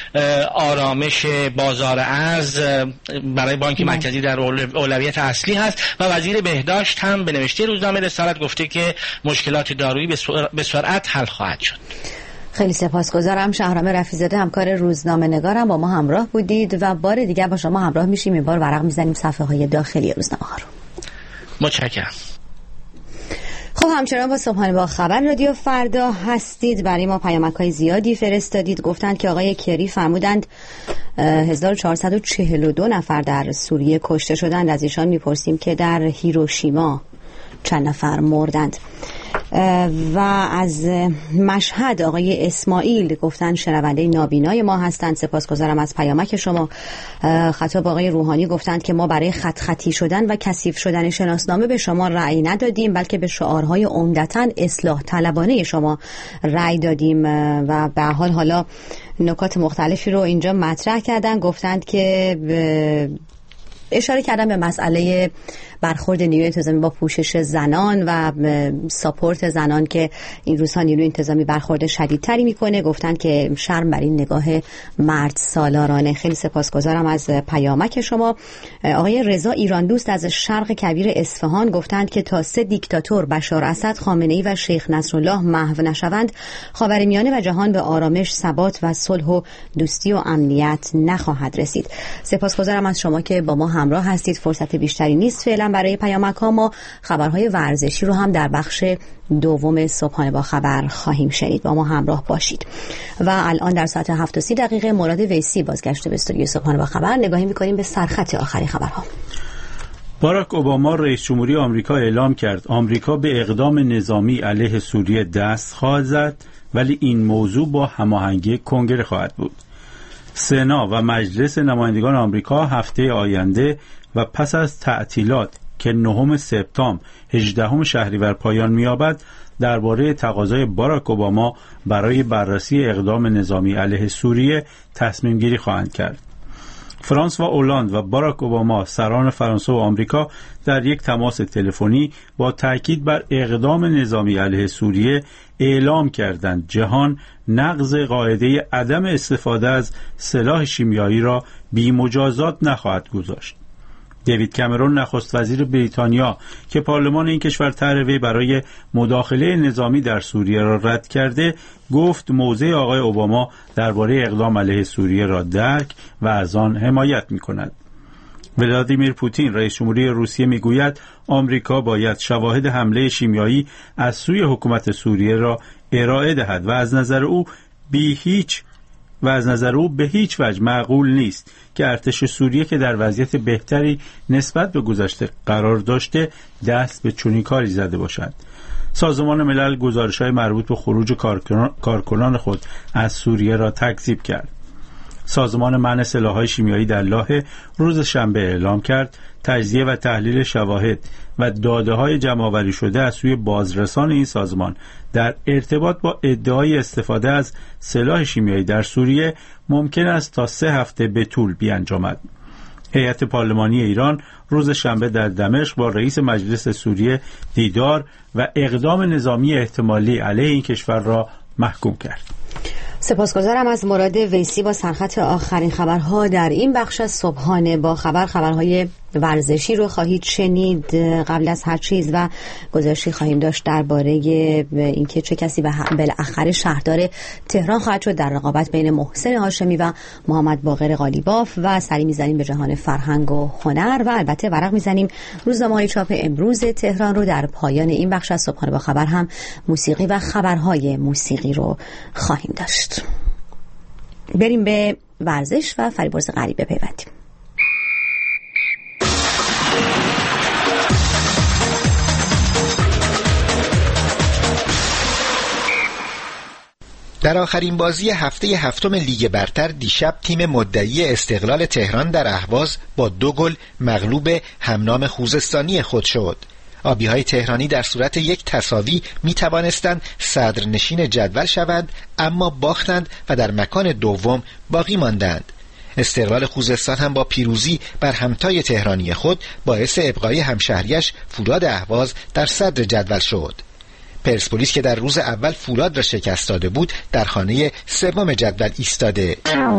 آرامش بازار ارز برای بانک مرکزی در اولویت اصلی هست و وزیر بهداشت هم به نوشته روزنامه رسالت گفته که مشکلات دارویی به سرعت حل خواهد شد. خیلی سپاسگزارم. شهرام رفیع‌زاده همکار روزنامه نگارم با ما همراه بودید و بار دیگر با شما همراه میشیم. این بار ورق میزنیم صفحه های داخلی روزنامه ها رو. متشکرم. خب همچنان با صبحانه با خبر رادیو فردا هستید. برای ما پیامک‌های زیادی فرستادید. گفتند که آقای کری فرمودند هزار و چهارصد و چهل و دو نفر در سوریه کشته شدند. از ایشان میپرسیم که در هیروشیما چند نفر مردند. و از مشهد آقای اسماعیل گفتن شنونده نابینای ما هستند. سپاسگزارم از پیامک شما. خطاب آقای روحانی گفتند که ما برای خط خطی شدن و کثیف شدن شناسنامه به شما رأی ندادیم، بلکه به شعارهای عمدتاً اصلاح طلبانه شما رأی دادیم. و به حال حالا نکات مختلفی رو اینجا مطرح کردن. گفتند که اشاره کردن به مسئله برخورد نیروی انتظامی با پوشش زنان و ساپورت زنان که این روزها نیروی انتظامی برخورد شدیدتری میکنه. گفتن که شرم بر این نگاه مرد سالارانه. خیلی سپاسگزارم از پیامک شما. آقای رضا ایران دوست از شرق کبیر اصفهان گفتند که تا سه دیکتاتور بشار اسد، خامنه‌ای و شیخ نصرالله محو نشوند، خاورمیانه و جهان به آرامش، ثبات و صلح و دوستی و امنیت نخواهد رسید. سپاسگزارم از شما که با ما همراه هستید. فرصت بیشتری نیست فعلا. گفتم برای پیامک ها. ما خبرهای ورزشی رو هم در بخش دوم صبحانه با خبر خواهیم شنید. با ما همراه باشید. و الان در ساعت هفت و سی دقیقه مراد ویسی بازگشته به استودیو صبحانه با خبر. نگاهی می‌کنیم به سرخط آخرین خبرها. باراک اوباما رئیس جمهوری آمریکا اعلام کرد آمریکا به اقدام نظامی علیه سوریه دست خواهد زد، ولی این موضوع با هماهنگی کنگره خواهد بود. سنا و مجلس نمایندگان آمریکا هفته آینده و پس از تعطیلات که نهم سپتامبر هجدهم شهریور پایان می‌یابد درباره تقاضای باراک اوباما برای بررسی اقدام نظامی علیه سوریه تصمیم گیری خواهند کرد. فرانسوا اولاند و باراک اوباما سران فرانسه و آمریکا در یک تماس تلفنی با تاکید بر اقدام نظامی علیه سوریه اعلام کردند جهان نقض قاعده عدم استفاده از سلاح شیمیایی را بی مجازات نخواهد گذاشت. دیوید کامرون نخست وزیر بریتانیا که پارلمان این کشور طرح وی برای مداخله نظامی در سوریه را رد کرده، گفت موضع آقای اوباما درباره اقدام علیه سوریه را درک و از آن حمایت می‌کند. ولادیمیر پوتین رئیس جمهوری روسیه میگوید آمریکا باید شواهد حمله شیمیایی از سوی حکومت سوریه را ارائه دهد و از نظر او بی هیچ و از نظر او به هیچ وجه معقول نیست که ارتش سوریه که در وضعیت بهتری نسبت به گذشته قرار داشته دست به چنین کاری زده باشد. سازمان ملل گزارش‌های مربوط به خروج کارکنان خود از سوریه را تکذیب کرد. سازمان منع سلاح‌های شیمیایی در لاهه روز شنبه اعلام کرد تجزیه و تحلیل شواهد و داده‌های جمع‌آوری شده از سوی بازرسان این سازمان در ارتباط با ادعای استفاده از سلاح شیمیایی در سوریه ممکن است تا سه هفته به طول بیانجامد. هیئت پارلمانی ایران روز شنبه در دمشق با رئیس مجلس سوریه دیدار و اقدام نظامی احتمالی علیه این کشور را محکوم کرد. سپاسگزارم از مراد ویسی با سرخط آخرین خبرها در این بخش از صبحانه با خبر. خبرهای ورزشی رو خواهید شنید قبل از هر چیز و گزارشی خواهیم داشت درباره اینکه چه کسی بالاخره شهردار تهران خواهد شد در رقابت بین محسن هاشمی و محمد باقر قالیباف و سری میزنیم به جهان فرهنگ و هنر و البته ورق میزنیم روزنامه‌های چاپ امروز تهران رو. در پایان این بخش از صبحانه با خبر هم موسیقی و خبرهای موسیقی رو خواهیم داشت. بریم به ورزش و فریبرز غریب بپیوندیم. در آخرین بازی هفته هفتم لیگ برتر دیشب تیم مدعی استقلال تهران در اهواز با دو گل مغلوب همنام خوزستانی خود شد. آبی‌های تهرانی در صورت یک تساوی می توانستند صدرنشین جدول شوند، اما باختند و در مکان دوم باقی ماندند. استقلال خوزستان هم با پیروزی بر همتای تهرانی خود باعث ابقای همشهریش فولاد اهواز در صدر جدول شد. پرسپولیس که در روز اول فولاد را شکست داده بود در خانه سوم جدول ایستاده.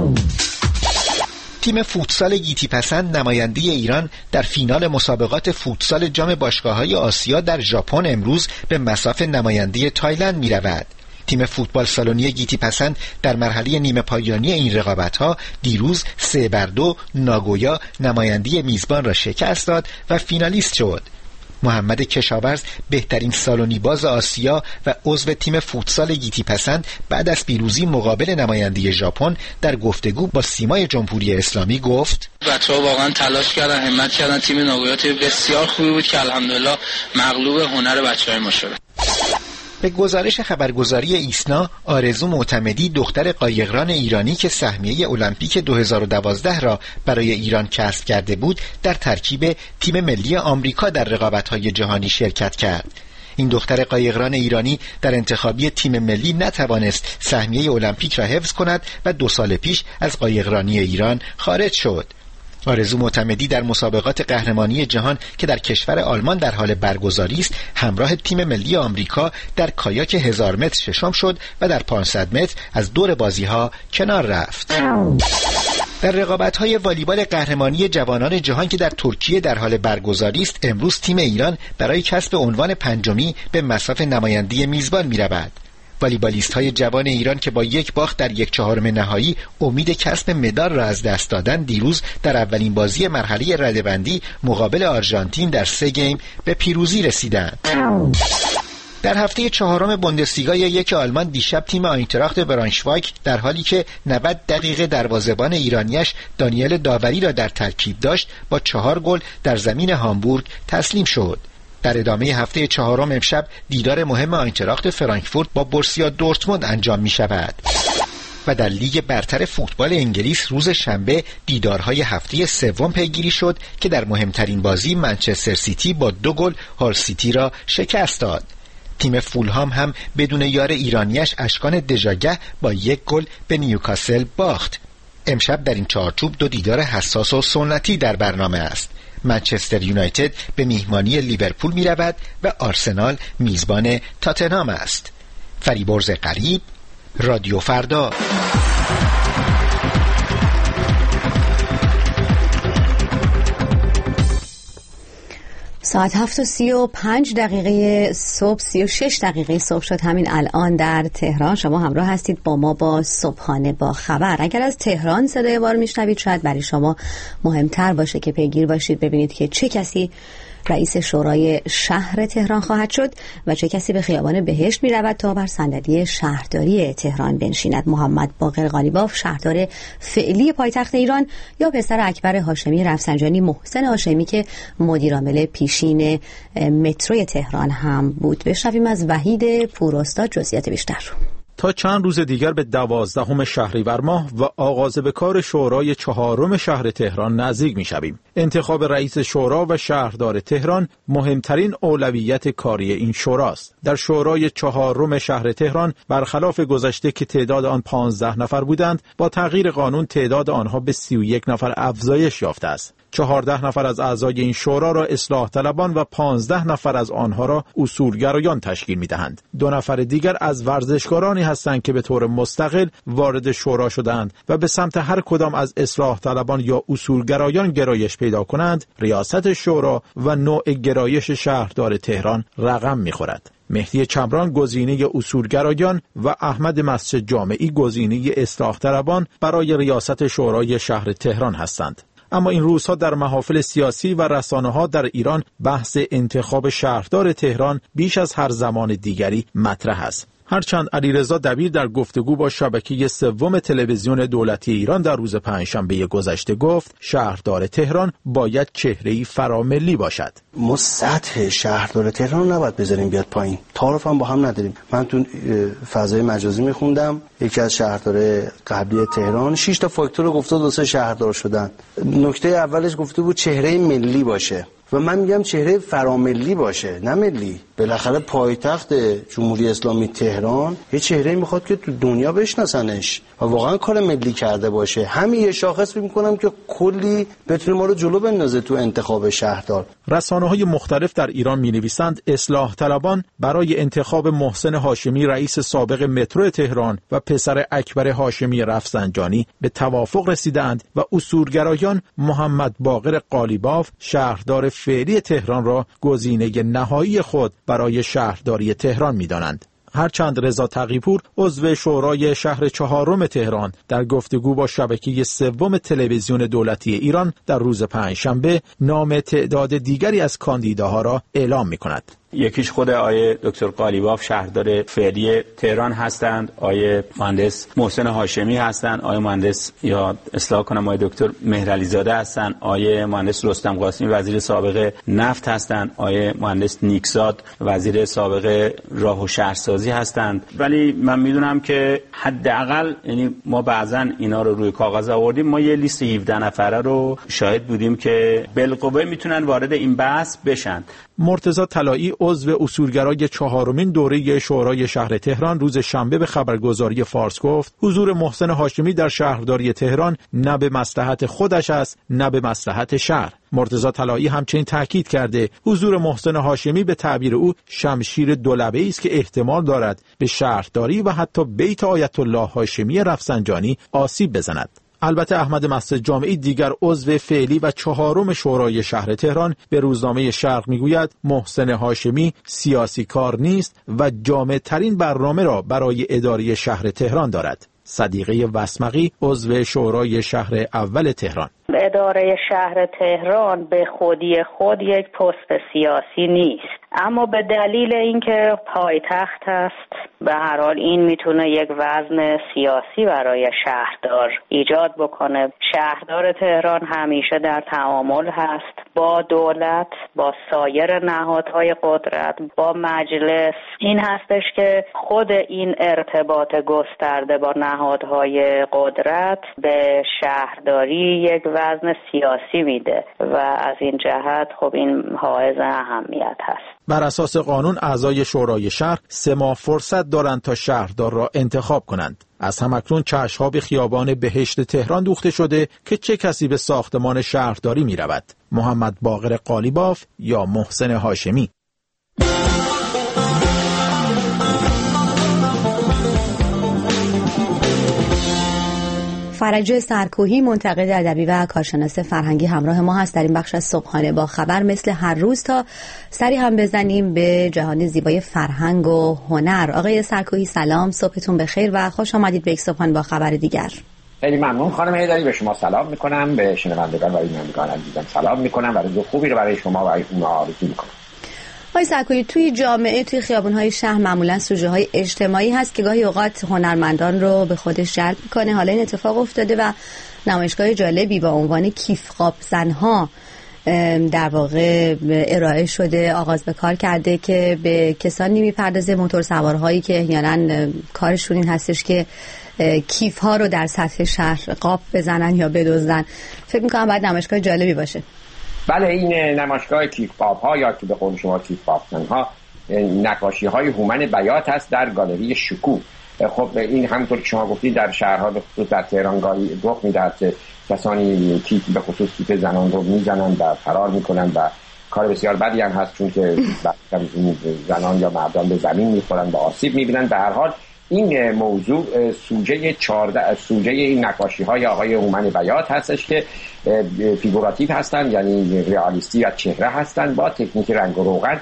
تیم فوتسال گیتی پسند نماینده ایران در فینال مسابقات فوتسال جام باشگاه‌های آسیا در ژاپن امروز به مصاف نماینده تایلند می‌رود. تیم فوتبال سالونی گیتی پسند در مرحله نیمه پایانی این رقابت‌ها دیروز سه بر دو ناگویا نماینده میزبان را شکست داد و فینالیست شد. محمد کشاورز بهترین سالونی باز آسیا و عضو تیم فوتسال گیتی پسند بعد از پیروزی مقابل نماینده ژاپن در گفتگو با سیمای جمهوری اسلامی گفت: بچه‌ها واقعا تلاش کردن، همت کردن، تیم ناگویا تیم بسیار خوبی بود که الحمدلله مغلوب هنر بچه‌های ما شد. به گزارش خبرگزاری ایسنا، آرزو معتمدی دختر قایقران ایرانی که سهمیه المپیک دو هزار و دوازده را برای ایران کسب کرده بود در ترکیب تیم ملی آمریکا در رقابت‌های جهانی شرکت کرد. این دختر قایقران ایرانی در انتخابی تیم ملی نتوانست سهمیه المپیک را حفظ کند و دو سال پیش از قایقرانی ایران خارج شد. آرزو معتمدی در مسابقات قهرمانی جهان که در کشور آلمان در حال برگزاری است همراه تیم ملی آمریکا در کایاک هزار متر ششم شد و در پانصد متر از دور بازی‌ها کنار رفت. در رقابت‌های والیبال قهرمانی جوانان جهان که در ترکیه در حال برگزاری است امروز تیم ایران برای کسب عنوان پنجمی به مصاف نماینده میزبان می‌رود. والیبالیست‌های جوان ایران که با یک باخت در یک چهارم نهایی امید کسب مدال را از دست دادند، دیروز در اولین بازی مرحله رده‌بندی مقابل آرژانتین در سه گیم به پیروزی رسیدند. در هفته چهارم بوندسلیگا یک آلمان دیشب تیم آینتراخت برانشوایگ در حالی که نود دقیقه دروازه‌بان ایرانیش دانیل داوری را در ترکیب داشت با چهار گل در زمین هامبورگ تسلیم شد. در ادامه هفته چهارم امشب دیدار مهم آینتراخت فرانکفورت با بورسیا دورتموند انجام می شود. و در لیگ برتر فوتبال انگلیس روز شنبه دیدارهای هفته سوم پیگیری شد که در مهمترین بازی منچستر سیتی با دو گل هال سیتی را شکست داد. تیم فولهام هم بدون یار ایرانیش اشکان دژاگه با یک گل به نیوکاسل باخت. امشب در این چارچوب دو دیدار حساس و سنتی در برنامه است. منچستر یونایتد به میهمانی لیورپول می رود و آرسنال میزبان تاتنهام است. فریبرز قریب، رادیو فردا. ساعت هفت و سی و پنج دقیقه صبح، سی و شش دقیقه صبح شد همین الان در تهران. شما همراه هستید با ما با صبحانه با خبر. اگر از تهران صدای ما رو میشنوید شاید برای شما مهمتر باشه که پیگیر باشید ببینید که چه کسی رئیس شورای شهر تهران خواهد شد و چه کسی به خیابان بهشت می رود تا بر صندلی شهرداری تهران بنشیند. محمد باقر قالیباف شهردار فعلی پایتخت ایران یا پسر اکبر هاشمی رفسنجانی محسن هاشمی که مدیرعامل پیشین متروی تهران هم بود؟ بشنویم از وحید پوراستاد جزئیات بیشتر. تا چند روز دیگر به دوازدهم شهریور ماه و آغاز به کار شورای چهارم شهر تهران نزدیک می‌شویم. انتخاب رئیس شورا و شهردار تهران مهمترین اولویت کاری این شوراست. در شورای چهارم شهر تهران برخلاف گذشته که تعداد آن پانزده نفر بودند، با تغییر قانون تعداد آنها به سی و یک نفر افزایش یافته است. چهارده نفر از اعضای این شورا را اصلاح طلبان و پانزده نفر از آنها را اصولگرایان تشکیل می‌دهند. دو نفر دیگر از ورزشکارانی هستند که به طور مستقل وارد شورا شدند و به سمت هر کدام از اصلاح طلبان یا اصولگرایان گرایش پیدا کنند، ریاست شورا و نوع گرایش شهردار تهران رقم می‌خورد. مهدی چمران گزینه اصولگرایان و احمد مسجد جامعی گزینه اصلاح طلبان برای ریاست شورای شهر تهران هستند. اما این روزها در محافل سیاسی و رسانه‌ها در ایران بحث انتخاب شهردار تهران بیش از هر زمان دیگری مطرح است. هرچند علیرضا دبیر در گفتگو با شبکه سوم تلویزیون دولتی ایران در روز پنجشنبه گذشته گفت شهردار تهران باید چهره‌ای فراملی باشد. ما سطح شهردار تهران رو نباید بذاریم بیاد پایین. تعارف هم با هم نداریم. من تو فضای مجازی میخوندم یکی از شهردار قبلی تهران شش تا فاکتور رو گفته دو سه شهردار شدن. نکته اولش گفته بود چهره ملی باشه و من میگم چهره فراملی باشه نه ملی. بالاخره پایتخت جمهوری اسلامی تهران یه چهره میخواد که تو دنیا بشناسنش و واقعا کار ملی کرده باشه. همین یه شاخص میکنم که کلی بتونه ما رو جلو بندازه تو انتخاب شهردار. رسانه‌های مختلف در ایران می‌نویسند اصلاح طلبان برای انتخاب محسن هاشمی رئیس سابق مترو تهران و پسر اکبر هاشمی رفسنجانی به توافق رسیدند و اصولگرایان محمد باقر قالیباف شهردار فعلی تهران را گزینه نهایی خود برای شهرداری تهران می‌دانند. هرچند رضا تقی‌پور عضو شورای شهر چهارم تهران در گفتگو با شبکه سوم تلویزیون دولتی ایران در روز پنجشنبه نام تعداد دیگری از کاندیداها را اعلام می‌کند. یکیش خود آیه دکتر قالیباف شهردار فعلی تهران هستند، آیه مهندس محسن هاشمی هستند، آیه مهندس یا اصلاح کنم آیه دکتر مهرعلی زاده هستند، آیه مهندس رستم قاسمی وزیر سابق نفت هستند، آیه مهندس نیکزاد وزیر سابق راه و شهرسازی هستند. ولی من میدونم که حداقل یعنی ما بعضا اینا رو روی کاغذ آوردیم، ما یه لیست هفده نفره رو شاهد بودیم که بالقوه میتونن وارد این بحث بشن. مرتضی طلایی عضو اصولگرای چهارمین دوره شورای شهر تهران روز شنبه به خبرگزاری فارس گفت حضور محسن هاشمی در شهرداری تهران نه به مصلحت خودش است نه به مصلحت شهر. مرتضی طلایی همچنین تاکید کرده حضور محسن هاشمی به تعبیر او شمشیر دولبه‌ای است که احتمال دارد به شهرداری و حتی بیت آیت الله هاشمی رفسنجانی آسیب بزند. البته احمد مسجد جامعی دیگر عضو فعلی و چهارم شورای شهر تهران به روزنامه شرق میگوید محسن هاشمی سیاسی کار نیست و جامع ترین برنامه را برای اداره شهر تهران دارد. صدیقه وسمقی عضو شورای شهر اول تهران: اداره شهر تهران به خودی خود یک پست سیاسی نیست، اما به دلیل اینکه پایتخت است به هر حال این میتونه یک وزن سیاسی برای شهردار ایجاد بکنه. شهردار تهران همیشه در تعامل هست با دولت، با سایر نهادهای قدرت، با مجلس. این هستش که خود این ارتباط گسترده با نهادهای قدرت به شهرداری یک وزن سیاسی میده و از این جهت خب این حائز اهمیت هست. بر اساس قانون اعضای شورای شهر سه ماه فرصت دارند تا شهردار را انتخاب کنند. از همکنون چشم‌ها به خیابان بهشت تهران دوخته شده که چه کسی به ساختمان شهرداری می رود: محمد باقر قالیباف یا محسن هاشمی. فرج سرکوهی، منتقد ادبی و کارشناس فرهنگی، همراه ما هست در این بخش از صبحانه با خبر. مثل هر روز تا سری هم بزنیم به جهان زیبای فرهنگ و هنر. آقای سرکوهی سلام، صبحتون بخیر و خوش آمدید به یک صبحانه با خبر دیگر. خیلی ممنون خانم هیدری، به شما سلام میکنم، به شنوندگان و بینندگان عزیزم سلام میکنم و روز خوبی رو برای شما و اونها آرزو میکنم. آقای سرکوهی، توی جامعه، توی خیابون‌های شهر معمولاً سوژه‌های اجتماعی هست که گاهی اوقات هنرمندان رو به خودش جلب می‌کنه. حالا این اتفاق افتاده و نمایشگاه جالبی با عنوان کیف قاب زنها در واقع ارائه شده، آغاز به کار کرده که به کسانی می‌پردازه، موتور سوارهایی که احیاناً کارشون این هستش که کیف ها رو در سطح شهر قاب بزنن یا بدزدن. فکر می‌کنم باید نمایشگاه جالبی باشه. بله، این نمایشگاه کیف قاب ها یا که به قول شما کیف قاب ها نقاشی های هومن بیات هست در گالری شکوه. خب این همونطور که شما گفتید در شهرها به خصوص در تهران گاهی رخ میدهد که کسانی کیف به خصوص کیف زنان رو میزنن و فرار میکنن و کار بسیار بدی هم هست، چون که زنان یا مردان به زمین میخورن و آسیب میبینن. به هر حال این موضوع سوژه چهارده سوژه این نقاشی های آقای هومن بیات هستش که فیگوراتیو هستن، یعنی ریالیستی و چهره هستن با تکنیک رنگ و روغن.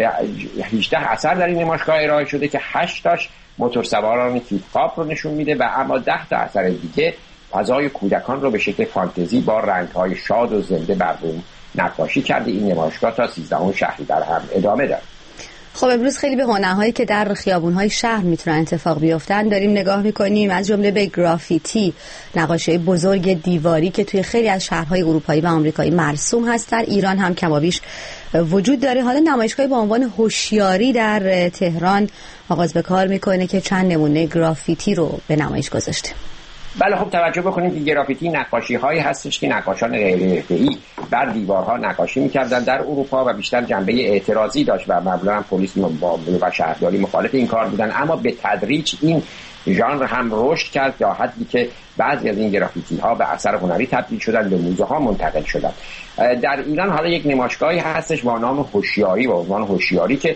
هجده اثر در این نمایشگاه ارائه شده که هشت تاش موتور سواران کیف قاب رو نشون میده و اما ده تا اثر دیگه فضای کودکان رو به شکل فانتزی با رنگ های شاد و زنده بر روم نقاشی کرده. این نمایشگاه تا سیزدهم شهریور هم ادامه داره. خب امروز خیلی به هنرهایی که در خیابون‌های شهر میتونن اتفاق بیفتن داریم نگاه میکنیم، از جمله به گرافیتی، نقاشی بزرگ دیواری که توی خیلی از شهرهای اروپایی و آمریکایی مرسوم هست، در ایران هم کمابیش وجود داره. حالا نمایشگاهی با عنوان هوشیاری در تهران آغاز به کار میکنه که چند نمونه گرافیتی رو به نمایش گذاشته. بله، خب توجه بکنید که گرافیتی نقاشی هایی هستش که نقاشان غیر حرفه‌ای بر دیوارها نقاشی میکردن در اروپا و بیشتر جنبه اعتراضی داشت و معمولا پلیس و شهرداری مخالف این کار بودن، اما به تدریج این ژانر هم رشد کرد تا حدی که بعضی از این گرافیتی ها به اثر هنری تبدیل شدن، به موزه ها منتقل شدن. در ایران حالا یک نمایشگاهی هستش با نام هوشیاری، با عنوان هوشیاری که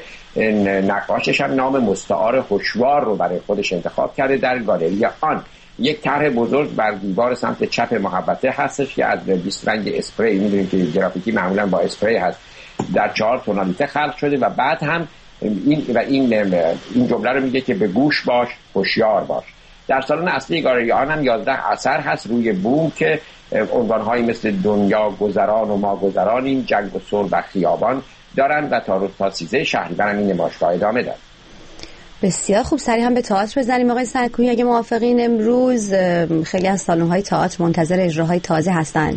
نقاشش هم نام مستعار هوشوار رو برای خودش انتخاب کرده در گالری آن. یک طرح بزرگ بر دیوار سمت چپ محوطه هستش که از بیست رنگ اسپری، می‌دونید که گرافیتی معمولا با اسپری هست، در چهار تونالیته خلق شده و بعد هم این و این این جمله رو میگه که به گوش باش، هوشیار باش. در سالن اصلی گالری آن هم یازده اثر هست روی بوم که عنوان‌هایی مثل دنیا گذران و ما گذرانیم، جنگ و صلح و خیابان دارن و تا روز تا سیزده شهریور هم این نمایشگاه ادامه داره. بسیار خوب، سری هم به تئاتر بزنیم آقای سرکوهی اگه موافقین. امروز خیلی از سالن‌های تئاتر منتظر اجراهای تازه هستن.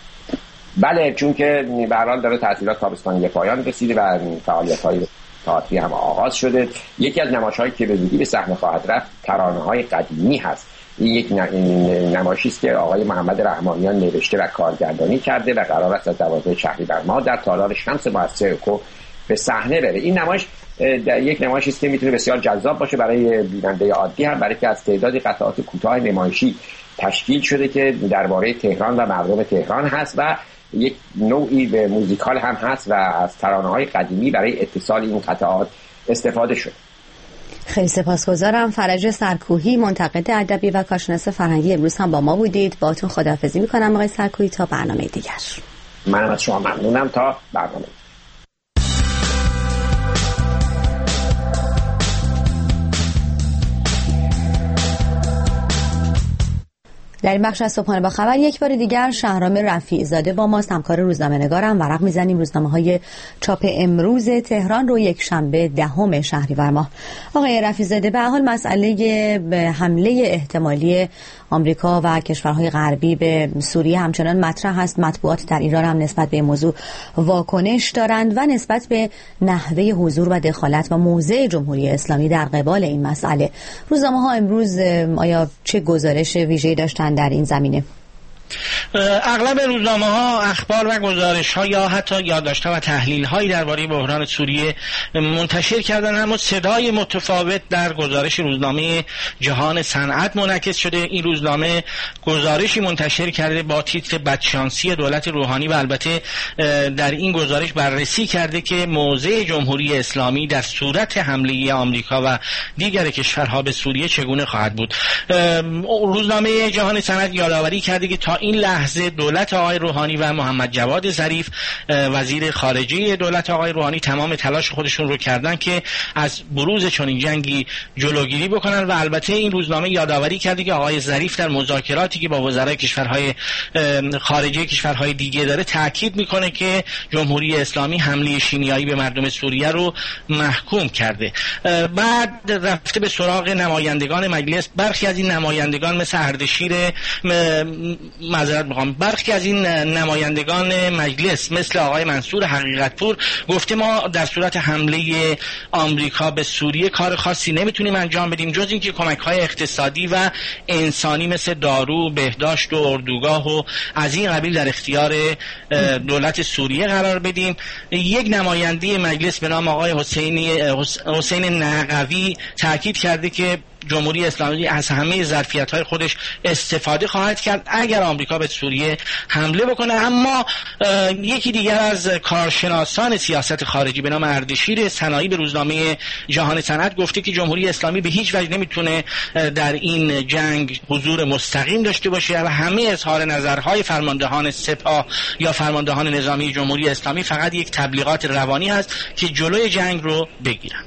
بله، چون که به هر حال داره تعطیلات تابستانی به پایان رسیده و فعالیت‌های تئاتری هم آغاز شده. یکی از نمایش‌هایی که به زودی به صحنه خواهد رفت ترانه‌های قدیمی هست. این یک نمایشی است که آقای محمد رحمانیان نوشته و کارگردانی کرده و قرار است از دوازده شهریور ماه در تالار شمس مؤسسه اکو به صحنه بره. این نمایش یک نمایشی است که میتونه بسیار جذاب باشه برای بیننده عادی هم، برای که از تعدادی قطعات کوتاه نمایشی تشکیل شده که درباره تهران و مردم تهران هست و یک نوعی به موزیکال هم هست و از ترانه‌های قدیمی برای اتصال این قطعات استفاده شده. خیلی سپاسگزارم. فرج سرکوهی، منتقد ادبی و کارشناس فرهنگی، امروز هم با ما بودید. باهاتون خداحافظی میکنم آقای سرکوهی تا برنامه دیگر. منم از شما ممنونم. تا برنامه. در این بخش از صبحانه با خبر یک بار دیگر شهرام رفیع زاده با ماست، همکار روزنامه نگارم. ورق میزنیم روزنامه های چاپ امروز تهران رو یک شنبه دهم شهریور ماه. آقای رفیع زاده، به حال مسئله حمله احتمالی آمریکا و کشورهای غربی به سوریه همچنان مطرح است. مطبوعات در ایران هم نسبت به موضوع واکنش دارند و نسبت به نحوه حضور و دخالت و موضع جمهوری اسلامی در قبال این مسئله روزنامه ها امروز آیا چه گزارش ویژه‌ای داشتند در این زمینه؟ اغلب روزنامه ها اخبار و گزارش ها یا حتی یادداشت ها و تحلیل هایی درباره بحران سوریه منتشر کردن، اما صدای متفاوت در گزارش روزنامه جهان صنعت منعکس شده. این روزنامه گزارشی منتشر کرده با تیتر بدشانسی دولت روحانی و البته در این گزارش بررسی کرده که موضع جمهوری اسلامی در صورت حمله آمریکا و دیگر کشورها به سوریه چگونه خواهد بود. روزنامه جهان صنعت یادآوری کرده که تا این لحظه دولت آقای روحانی و محمد جواد ظریف وزیر خارجه دولت آقای روحانی تمام تلاش خودشون رو کردن که از بروز چنین جنگی جلوگیری بکنن و البته این روزنامه یادآوری کرده که آقای ظریف در مذاکراتی که با وزرای کشورهای خارجه کشورهای دیگه داره تاکید میکنه که جمهوری اسلامی حمله شیمیایی به مردم سوریه رو محکوم کرده. بعد رفته به سراغ نمایندگان مجلس. برخی از این نمایندگان مثل اردشیر معذرت میخوام برخی از این نمایندگان مجلس مثل آقای منصور حقیقتپور گفته ما در صورت حمله آمریکا به سوریه کار خاصی نمیتونیم انجام بدیم جز اینکه کمک‌های اقتصادی و انسانی مثل دارو، بهداشت و اردوگاه و از این قبیل در اختیار دولت سوریه قرار بدیم. یک نماینده مجلس به نام آقای حسینی حسین نقوی تاکید کرده که جمهوری اسلامی از همه ظرفیت‌های خودش استفاده خواهد کرد اگر آمریکا به سوریه حمله بکنه. اما یکی دیگر از کارشناسان سیاست خارجی به نام اردشیر سنایی به روزنامه جهان صنعت گفته که جمهوری اسلامی به هیچ وجه نمیتونه در این جنگ حضور مستقیم داشته باشه و همه اظهار نظرهای فرماندهان سپاه یا فرماندهان نظامی جمهوری اسلامی فقط یک تبلیغات روانی هست که جلوی جنگ رو بگیرن.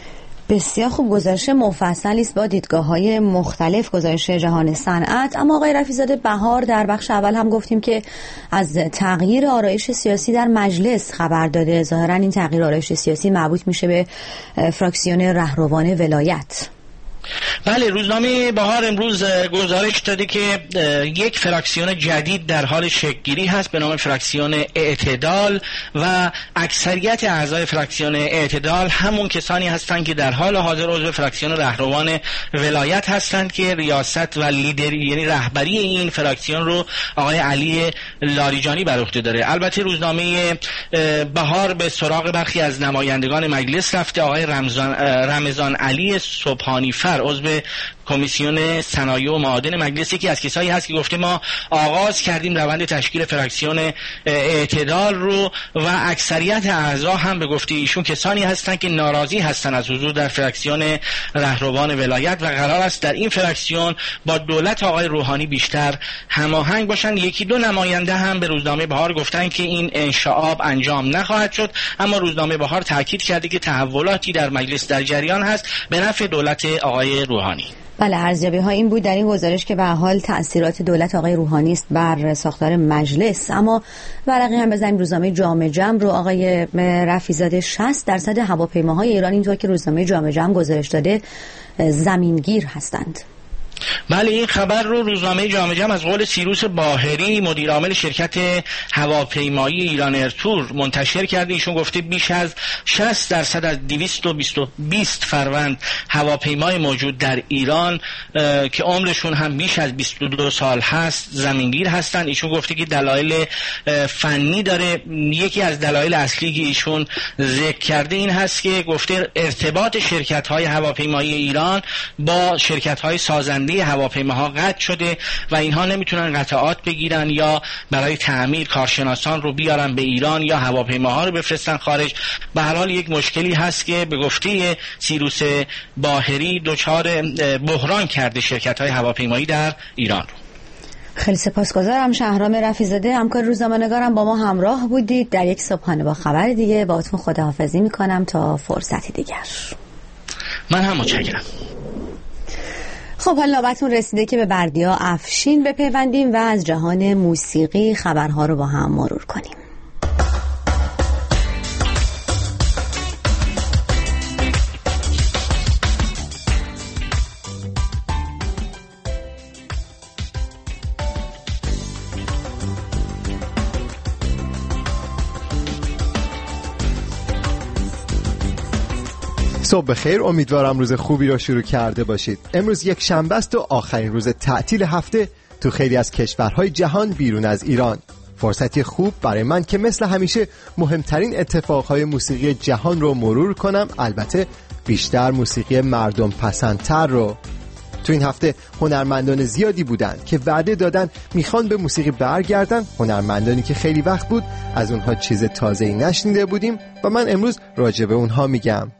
بسیار خوب، گزارش مفصلی است با دیدگاه‌های مختلف گزارش جهان صنعت. اما آقای رفیع‌زاده بهار در بخش اول هم گفتیم که از تغییر آرایش سیاسی در مجلس خبر داده. ظاهراً این تغییر آرایش سیاسی مربوط میشه به فراکسیون رهروان ولایت. بله، روزنامه بهار امروز گزارش داده که یک فراکسیون جدید در حال شکل‌گیری هست به نام فراکسیون اعتدال و اکثریت اعضای فراکسیون اعتدال همون کسانی هستند که در حال حاضر عضو فراکسیون رهروان ولایت هستند که ریاست و لیدری یعنی رهبری این فراکسیون رو آقای علی لاریجانی بر عهده داره. البته روزنامه بهار به سراغ برخی از نمایندگان مجلس رفته. آقای رمضان رمضان علی سبحانی فر عضو کمیسیون صنایع و معادن مجلس یکی از کسایی هست که گفته ما آغاز کردیم روند تشکیل فراکسیون اعتدال رو و اکثریت اعضا هم به گفته ایشون کسانی هستند که ناراضی هستند از حضور در فراکسیون رهروان ولایت و قرار است در این فراکسیون با دولت آقای روحانی بیشتر هماهنگ باشن. یکی دو نماینده هم به روزنامه بهار گفتن که این انشعاب انجام نخواهد شد، اما روزنامه بهار تاکید کرده که تحولاتی در مجلس در جریان هست به نفع دولت آقای روحانی. بله، ارزیابی ها این بود در این گزارش که به هر حال تأثیرات دولت آقای روحانی است بر ساختار مجلس. اما ورقی هم بزنیم روزنامه جامعه جمع رو. آقای رفیع‌زاده شصت درصد هواپیماهای ایران اینطور که روزنامه جامعه جمع گزارش داده زمینگیر هستند. بله، این خبر رو روزنامه جامعه جمع از قول سیروس باهری مدیر عامل شرکت هواپیمایی ایران ارتور منتشر کرده. ایشون گفته بیش از شصت درصد از دویست و بیست فروند هواپیمای موجود در ایران که عمرشون هم بیش از بیست و دو سال هست زمینگیر هستن. ایشون گفته که دلایل فنی داره. یکی از دلایل اصلی که ایشون ذکر کرده این هست که گفته ارتباط شرکت‌های هواپیمایی ایران با شرکت‌های سازنده راننده هواپیماها قطع شده و اینها نمیتونن قطعات بگیرن یا برای تعمیر کارشناسان رو بیارن به ایران یا هواپیماها رو بفرستن خارج. به هر حال یک مشکلی هست که به گفته سیروس باهری دچار بحران کرده شرکت‌های هواپیمایی در ایران. خیلی سپاسگزارم. شهرام رفیع‌زاده، همکار روزنامه‌نگارم، با ما همراه بودید در یک صبحانه با خبر دیگه. باهاتون خداحافظی میکنم تا فرصتی دیگر. من هم متشکرم. خب حالا نوبتون رسیده که به بردیا افشین بپیوندیم و از جهان موسیقی خبرها رو با هم مرور کنیم. صبح بخیر، امیدوارم روز خوبی رو شروع کرده باشید. امروز یک شنبه است و آخرین روز تعطیل هفته تو خیلی از کشورهای جهان بیرون از ایران. فرصتی خوب برای من که مثل همیشه مهمترین اتفاقهای موسیقی جهان رو مرور کنم، البته بیشتر موسیقی مردم پسندتر رو. تو این هفته هنرمندان زیادی بودن که وعده دادن میخوان به موسیقی برگردن، هنرمندانی که خیلی وقت بود از اونها چیز تازه‌ای نشنیده بودیم و من امروز راجع به اونها میگم.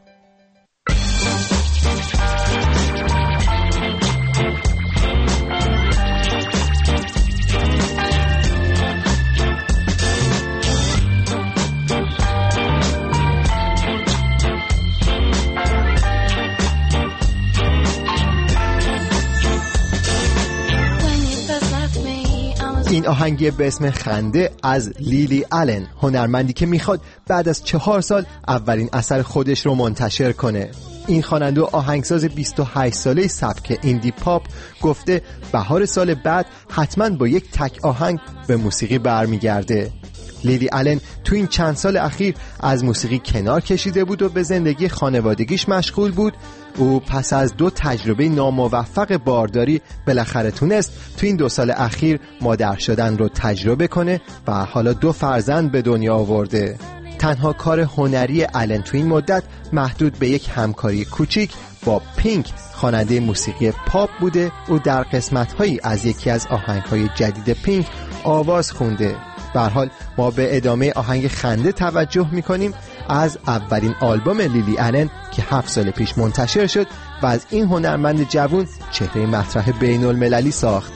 این آهنگی به اسم خنده از لیلی آلن، هنرمندی که میخواد بعد از چهار سال اولین اثر خودش رو منتشر کنه. این خواننده و آهنگساز بیست و هشت ساله سبک ایندی پاپ گفته بهار سال بعد حتما با یک تک آهنگ به موسیقی برمیگرده. لیلی آلن تو این چند سال اخیر از موسیقی کنار کشیده بود و به زندگی خانوادگیش مشغول بود. او پس از دو تجربه ناموفق بارداری بالاخره تونست تو این دو سال اخیر مادر شدن رو تجربه کنه و حالا دو فرزند به دنیا آورده. تنها کار هنری آلن تو این مدت محدود به یک همکاری کوچیک با پینک، خواننده موسیقی پاپ بوده. او در قسمت‌هایی از یکی از آهنگ‌های جدید پینک آواز خونده. به هر حال ما به ادامه آهنگ خنده توجه می‌کنیم از اولین آلبوم لیلی آلن که هفت سال پیش منتشر شد و از این هنرمند جوان چهره مطرح بین المللی ساخت.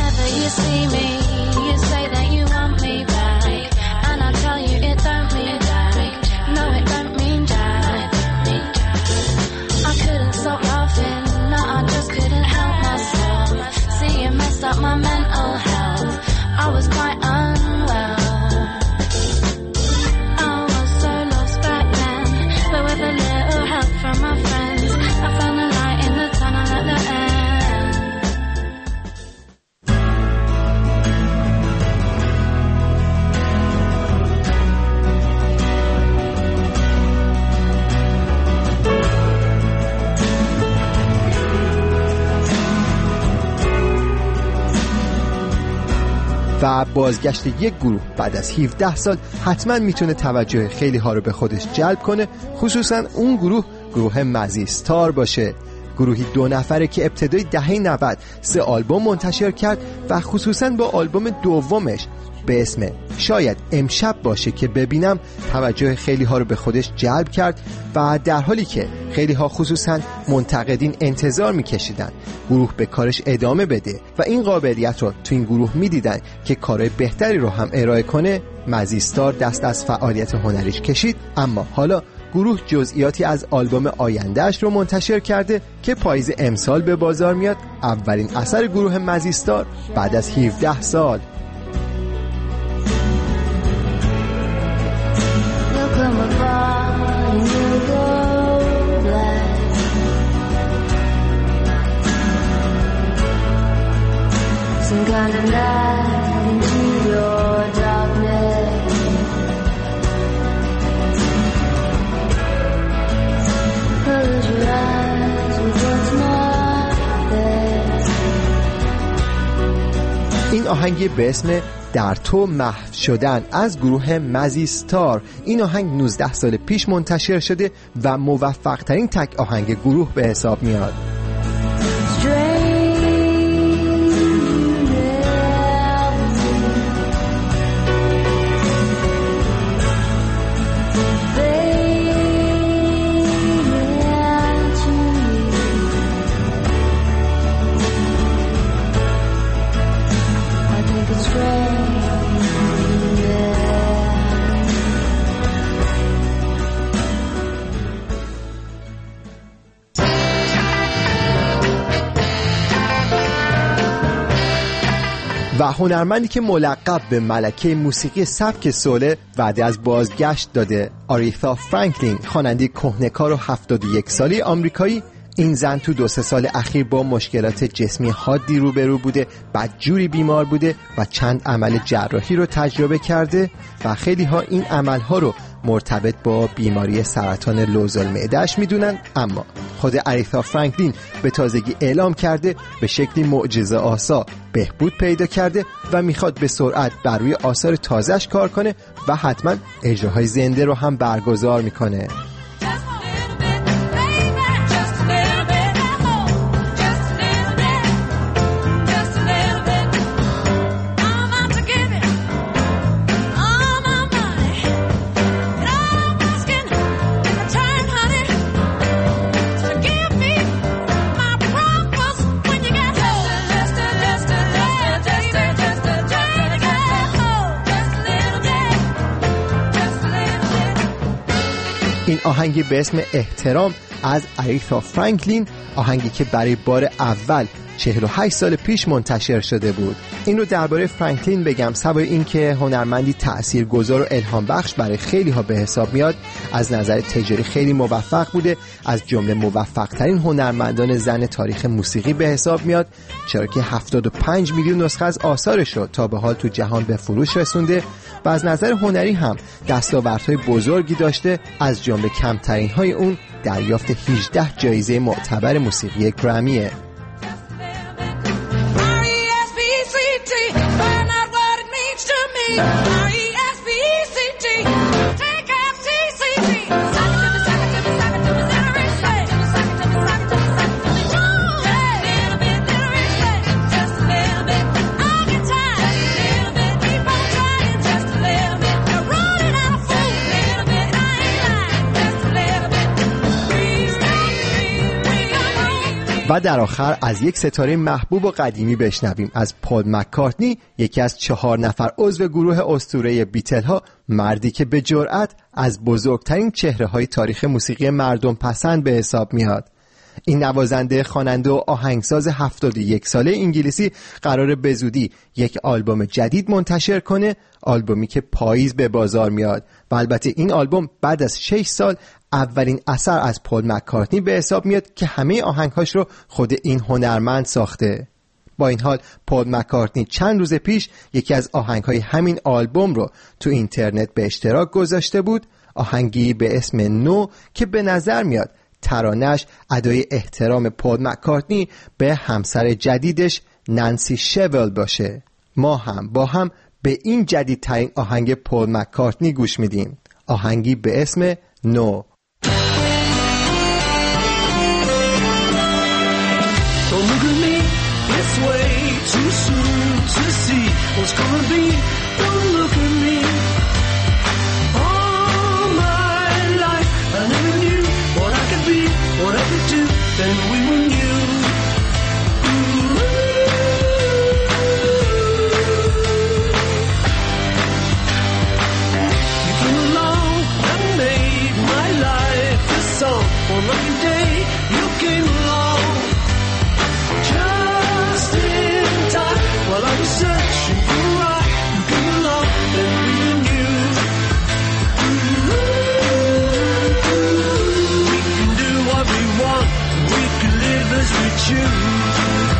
و بازگشت یک گروه بعد از هفده سال حتما میتونه توجه خیلی ها رو به خودش جلب کنه، خصوصا اون گروه گروه مزیستار باشه. گروهی دو نفره که ابتدای دهه نود سه آلبوم منتشر کرد و خصوصا با آلبوم دومش به اسم شاید امشب باشه که ببینم توجه خیلی ها رو به خودش جلب کرد و در حالی که خیلی ها خصوصا منتقدین انتظار میکشیدن گروه به کارش ادامه بده و این قابلیت رو تو این گروه میدیدن که کارهای بهتری رو هم ارائه کنه، مزیستار دست از فعالیت هنریش کشید. اما حالا گروه جزئیاتی از آلبوم آیندهش رو منتشر کرده که پاییز امسال به بازار میاد. اولین اثر گروه مزیستار بعد از هفده سال. این آهنگی به اسم در تو محو شدن از گروه مزیستار. این آهنگ نوزده سال پیش منتشر شده و موفق ترین تک آهنگ گروه به حساب میاد. Strange و هنرمندی که ملقب به ملکه موسیقی سبک سوله وعده از بازگشت داده، آریتا فرانکلین، خواننده کهنه‌کار و هفتاد و یک ساله آمریکایی. این زن تو دو سه سال اخیر با مشکلات جسمی حادی روبرو بوده، بدجوری بیمار بوده و چند عمل جراحی رو تجربه کرده و خیلی ها این عملها رو مرتبط با بیماری سرطان لوزالمعده‌اش میدونن. اما خود آریتا فرانکلین به تازگی اعلام کرده به شکلی معجزه آسا بهبود پیدا کرده و میخواد به سرعت بر روی آثار تازه‌اش کار کنه و حتما اجراهای زنده رو هم برگزار میکنه. این آهنگی به اسم احترام از آریتا فرانکلین، آهنگی که برای بار اول چهل و هشت سال پیش منتشر شده بود. این رو درباره فرانکلین بگم سوای این که هنرمندی تاثیرگذار و الهام بخش برای خیلی ها به حساب میاد، از نظر تجاری خیلی موفق بوده، از جمله موفق ترین هنرمندان زن تاریخ موسیقی به حساب میاد، چرا که هفتاد و پنج میلیون نسخه از آثارش رو تا به حال تو جهان به فروش رسونده و از نظر هنری هم دستاوردهای بزرگی داشته، از جمله کمترین های اون دریافت هجده جایزه معتبر موسیقی گرمیه. و در آخر از یک ستاره محبوب و قدیمی بشنویم، از پول مکارتنی، یکی از چهار نفر عضو گروه اسطوره بیتل ها، مردی که به جرأت از بزرگترین چهره های تاریخ موسیقی مردم پسند به حساب میاد. این نوازنده، خواننده و آهنگساز هفتاد و یک ساله انگلیسی قراره به زودی یک آلبوم جدید منتشر کنه، آلبومی که پاییز به بازار میاد و البته این آلبوم بعد از شش سال اولین اثر از پول مکارتنی به حساب میاد که همه آهنگهاش رو خود این هنرمند ساخته. با این حال پول مکارتنی چند روز پیش یکی از آهنگهای همین آلبوم رو تو اینترنت به اشتراک گذاشته بود، آهنگی به اسم نو که به نظر میاد ترانه‌اش ادای احترام پول مکارتنی به همسر جدیدش نانسی شول باشه. ما هم با هم به این جدیدترین آهنگ پول مکارتنی گوش میدیم، آهنگی به اسم نو. Don't look at me, it's way too soon to see what's gonna be. Don't look at me. All my life I never knew what I could be, what I could do. Then we were new. You came along and made my life a song. One lucky day you came along. Just in time, while I was searching for right, you came along and we knew. We can do what we want, we can live as we choose.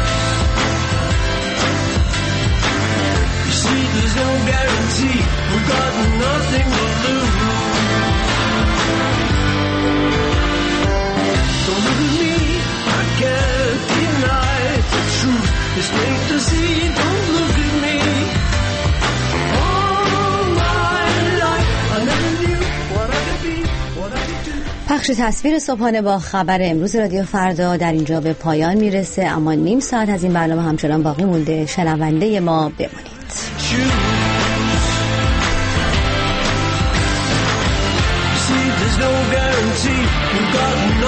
You see, there's no guarantee, we've got nothing to lose. Don't look at me, I can't deny the truth. It's plain to see, don't look at me. All my life I never knew what I could be, what I could do. پخش تصویر صبحانه با خبر امروز رادیو فردا در اینجا به پایان میرسه، اما نیم ساعت از این برنامه همچنان باقی مونده. شنونده ما بمانید. See, there's no guarantee, we've got